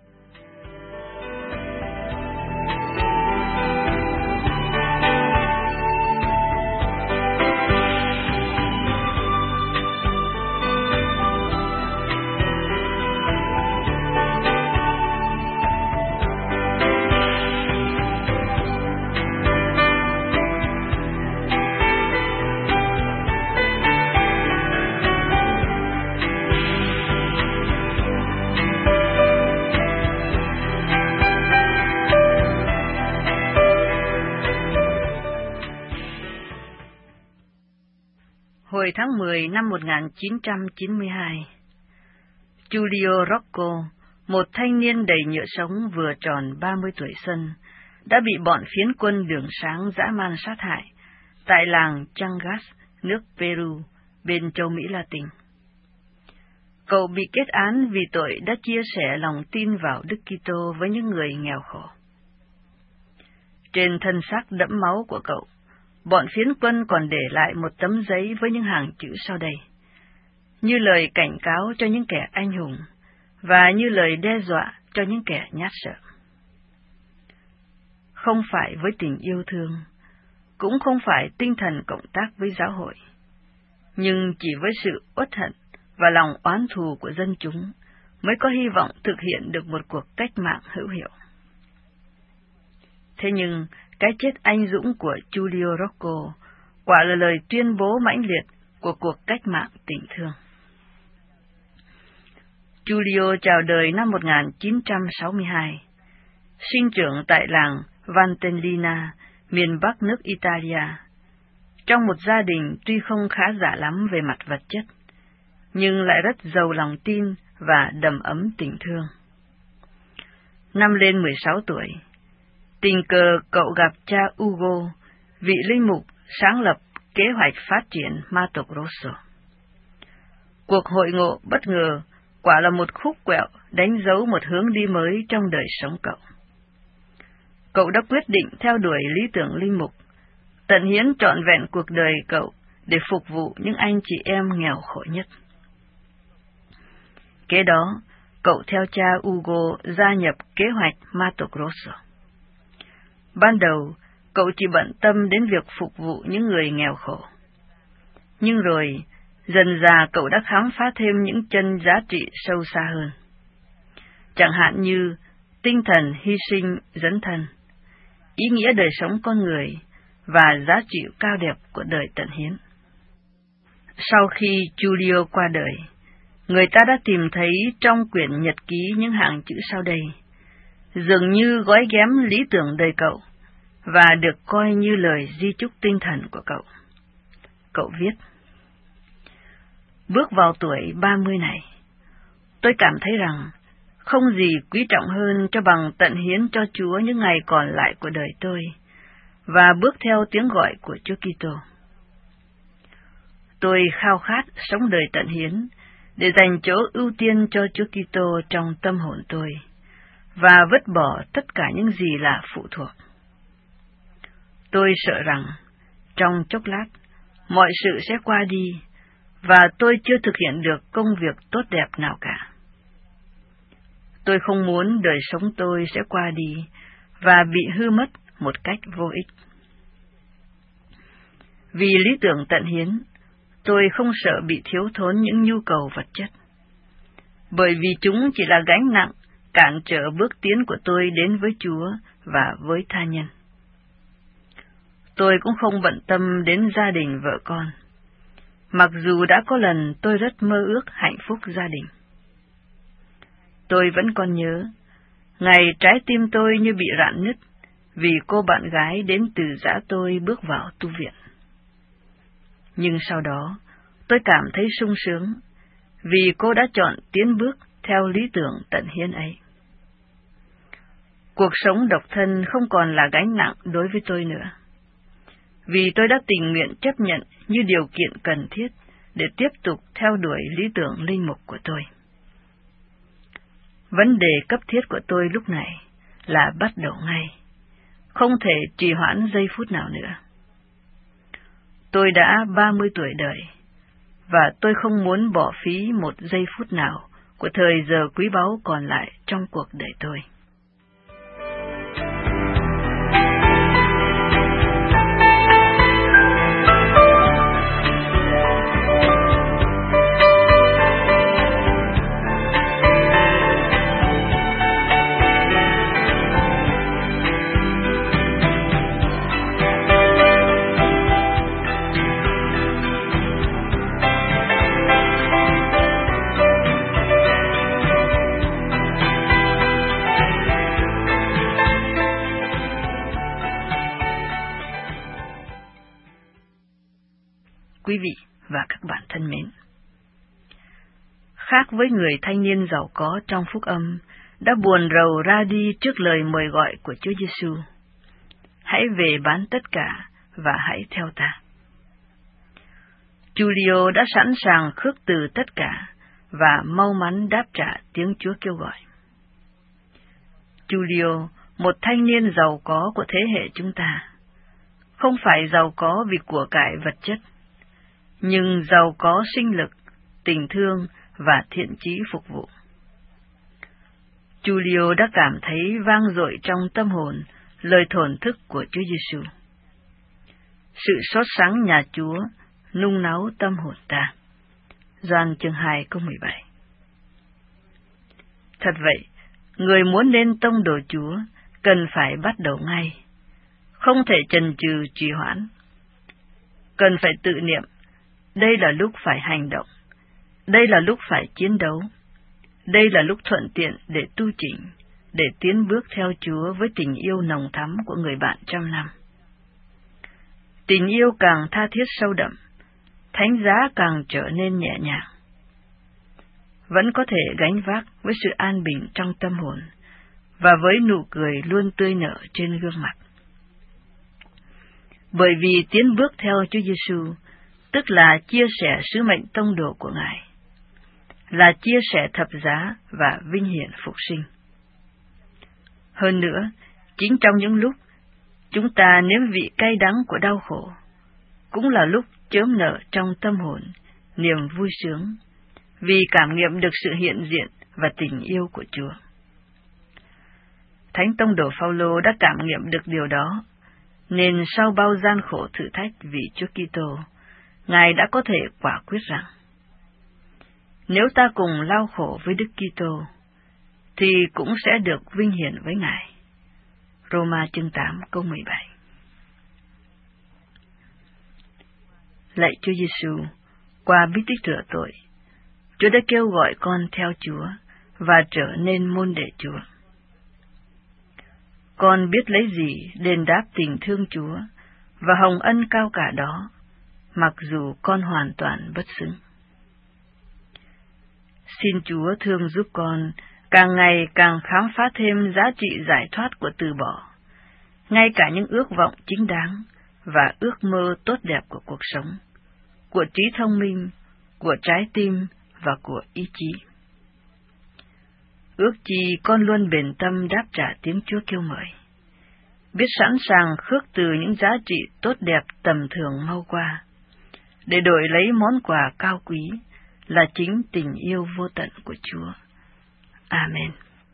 Hồi tháng mười năm một nghìn chín trăm chín mươi hai, Julio Rocco, một thanh niên đầy nhựa sống vừa tròn ba mươi tuổi xuân, đã bị bọn phiến quân đường sáng dã man sát hại tại làng Changas, nước Peru, bên châu Mỹ Latin. Cậu bị kết án vì tội đã chia sẻ lòng tin vào Đức Kitô với những người nghèo khổ. Trên thân xác đẫm máu của cậu, bọn phiến quân còn để lại một tấm giấy với những hàng chữ sau đây, như lời cảnh cáo cho những kẻ anh hùng, và như lời đe dọa cho những kẻ nhát sợ. Không phải với tình yêu thương, cũng không phải tinh thần cộng tác với giáo hội, nhưng chỉ với sự uất hận và lòng oán thù của dân chúng mới có hy vọng thực hiện được một cuộc cách mạng hữu hiệu. Thế nhưng, cái chết anh dũng của Julio Rocco quả là lời tuyên bố mãnh liệt của cuộc cách mạng tình thương. Julio chào đời năm một nghìn chín trăm sáu mươi hai, sinh trưởng tại làng Valtellina, miền Bắc nước Italia, trong một gia đình tuy không khá giả lắm về mặt vật chất, nhưng lại rất giàu lòng tin và đầm ấm tình thương. Năm lên mười sáu tuổi, tình cờ cậu gặp cha Hugo, vị linh mục sáng lập kế hoạch phát triển Mato Grosso. Cuộc hội ngộ bất ngờ quả là một khúc quẹo đánh dấu một hướng đi mới trong đời sống cậu. Cậu đã quyết định theo đuổi lý tưởng linh mục, tận hiến trọn vẹn cuộc đời cậu để phục vụ những anh chị em nghèo khổ nhất. Kế đó, cậu theo cha Hugo gia nhập kế hoạch Mato Grosso. Ban đầu, cậu chỉ bận tâm đến việc phục vụ những người nghèo khổ. Nhưng rồi, dần dà cậu đã khám phá thêm những chân giá trị sâu xa hơn. Chẳng hạn như tinh thần hy sinh dấn thân, ý nghĩa đời sống con người và giá trị cao đẹp của đời tận hiến. Sau khi Julio qua đời, người ta đã tìm thấy trong quyển nhật ký những hàng chữ sau đây, dường như gói ghém lý tưởng đời cậu, và được coi như lời di chúc tinh thần của cậu. Cậu viết: bước vào tuổi ba mươi này, tôi cảm thấy rằng không gì quý trọng hơn cho bằng tận hiến cho Chúa những ngày còn lại của đời tôi, và bước theo tiếng gọi của Chúa Kitô. Tôi khao khát sống đời tận hiến, để dành chỗ ưu tiên cho Chúa Kitô trong tâm hồn tôi, và vứt bỏ tất cả những gì là phụ thuộc. Tôi sợ rằng, trong chốc lát, mọi sự sẽ qua đi, và tôi chưa thực hiện được công việc tốt đẹp nào cả. Tôi không muốn đời sống tôi sẽ qua đi, và bị hư mất một cách vô ích. Vì lý tưởng tận hiến, tôi không sợ bị thiếu thốn những nhu cầu vật chất, bởi vì chúng chỉ là gánh nặng cản trở bước tiến của tôi đến với Chúa và với tha nhân. Tôi cũng không bận tâm đến gia đình vợ con, mặc dù đã có lần tôi rất mơ ước hạnh phúc gia đình. Tôi vẫn còn nhớ, ngày trái tim tôi như bị rạn nứt vì cô bạn gái đến từ giã tôi bước vào tu viện. Nhưng sau đó, tôi cảm thấy sung sướng, vì cô đã chọn tiến bước theo lý tưởng tận hiến ấy. Cuộc sống độc thân không còn là gánh nặng đối với tôi nữa, vì tôi đã tình nguyện chấp nhận như điều kiện cần thiết để tiếp tục theo đuổi lý tưởng linh mục của tôi. Vấn đề cấp thiết của tôi lúc này là bắt đầu ngay, không thể trì hoãn giây phút nào nữa. Tôi đã ba mươi tuổi đời, và tôi không muốn bỏ phí một giây phút nào của thời giờ quý báu còn lại trong cuộc đời tôi. Quý vị và các bạn thân mến, khác với người thanh niên giàu có trong phúc âm đã buồn rầu ra đi trước lời mời gọi của Chúa Giêsu, hãy về bán tất cả và hãy theo ta. Giulio đã sẵn sàng khước từ tất cả và mau mắn đáp trả tiếng Chúa kêu gọi. Giulio, một thanh niên giàu có của thế hệ chúng ta, không phải giàu có vì của cải vật chất, nhưng giàu có sinh lực, tình thương và thiện chí phục vụ. Giulio đã cảm thấy vang dội trong tâm hồn lời thổn thức của Chúa Giêsu. Sự sốt sắng nhà Chúa nung nấu tâm hồn ta. Gioan chương hai câu mười bảy. Thật vậy, người muốn lên tông đồ Chúa cần phải bắt đầu ngay, không thể chần chừ trì hoãn. Cần phải tự niệm, đây là lúc phải hành động, đây là lúc phải chiến đấu, đây là lúc thuận tiện để tu chỉnh, để tiến bước theo Chúa với tình yêu nồng thắm của người bạn trăm năm. Tình yêu càng tha thiết sâu đậm, thánh giá càng trở nên nhẹ nhàng. Vẫn có thể gánh vác với sự an bình trong tâm hồn, và với nụ cười luôn tươi nở trên gương mặt. Bởi vì tiến bước theo Chúa Giêsu, tức là chia sẻ sứ mệnh tông đồ của Ngài, là chia sẻ thập giá và vinh hiển phục sinh. Hơn nữa, chính trong những lúc chúng ta nếm vị cay đắng của đau khổ, cũng là lúc chớm nở trong tâm hồn niềm vui sướng, vì cảm nghiệm được sự hiện diện và tình yêu của Chúa. Thánh tông đồ Phaolô đã cảm nghiệm được điều đó, nên sau bao gian khổ thử thách vì Chúa Kitô, Ngài đã có thể quả quyết rằng: nếu ta cùng lao khổ với Đức Kitô, thì cũng sẽ được vinh hiển với Ngài. Roma chương tám câu mười bảy. Lạy Chúa Giêsu, qua bí tích rửa tội, Chúa đã kêu gọi con theo Chúa và trở nên môn đệ Chúa. Con biết lấy gì đền đáp tình thương Chúa và hồng ân cao cả đó, mặc dù con hoàn toàn bất xứng. Xin Chúa thương giúp con, càng ngày càng khám phá thêm giá trị giải thoát của từ bỏ, ngay cả những ước vọng chính đáng và ước mơ tốt đẹp của cuộc sống, của trí thông minh, của trái tim và của ý chí. Ước chi con luôn bền tâm đáp trả tiếng Chúa kêu mời, biết sẵn sàng khước từ những giá trị tốt đẹp tầm thường mau qua, để đổi lấy món quà cao quý là chính tình yêu vô tận của Chúa. Amen.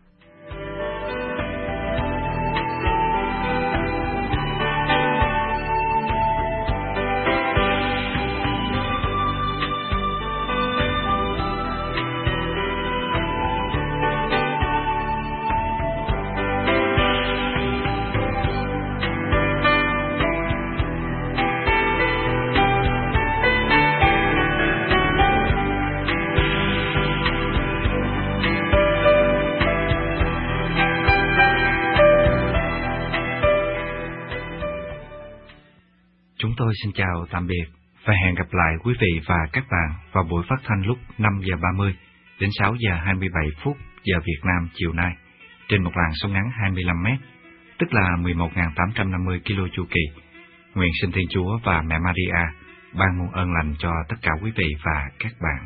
Chúng tôi xin chào tạm biệt và hẹn gặp lại quý vị và các bạn vào buổi phát thanh lúc năm giờ ba mươi đến sáu giờ hai mươi bảy phút giờ Việt Nam chiều nay trên một làn sóng ngắn hai mươi lăm mét, tức là mười một nghìn tám trăm năm mươi ki lô chu kỳ. Nguyện xin Thiên Chúa và Mẹ Maria ban nguồn ơn lành cho tất cả quý vị và các bạn.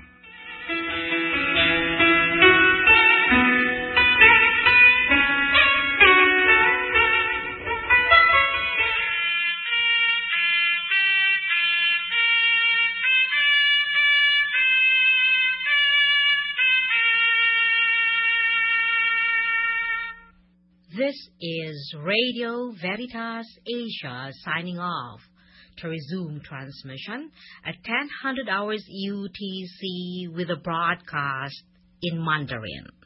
This is Radio Veritas Asia signing off. To resume transmission at ten hundred hours U T C with a broadcast in Mandarin.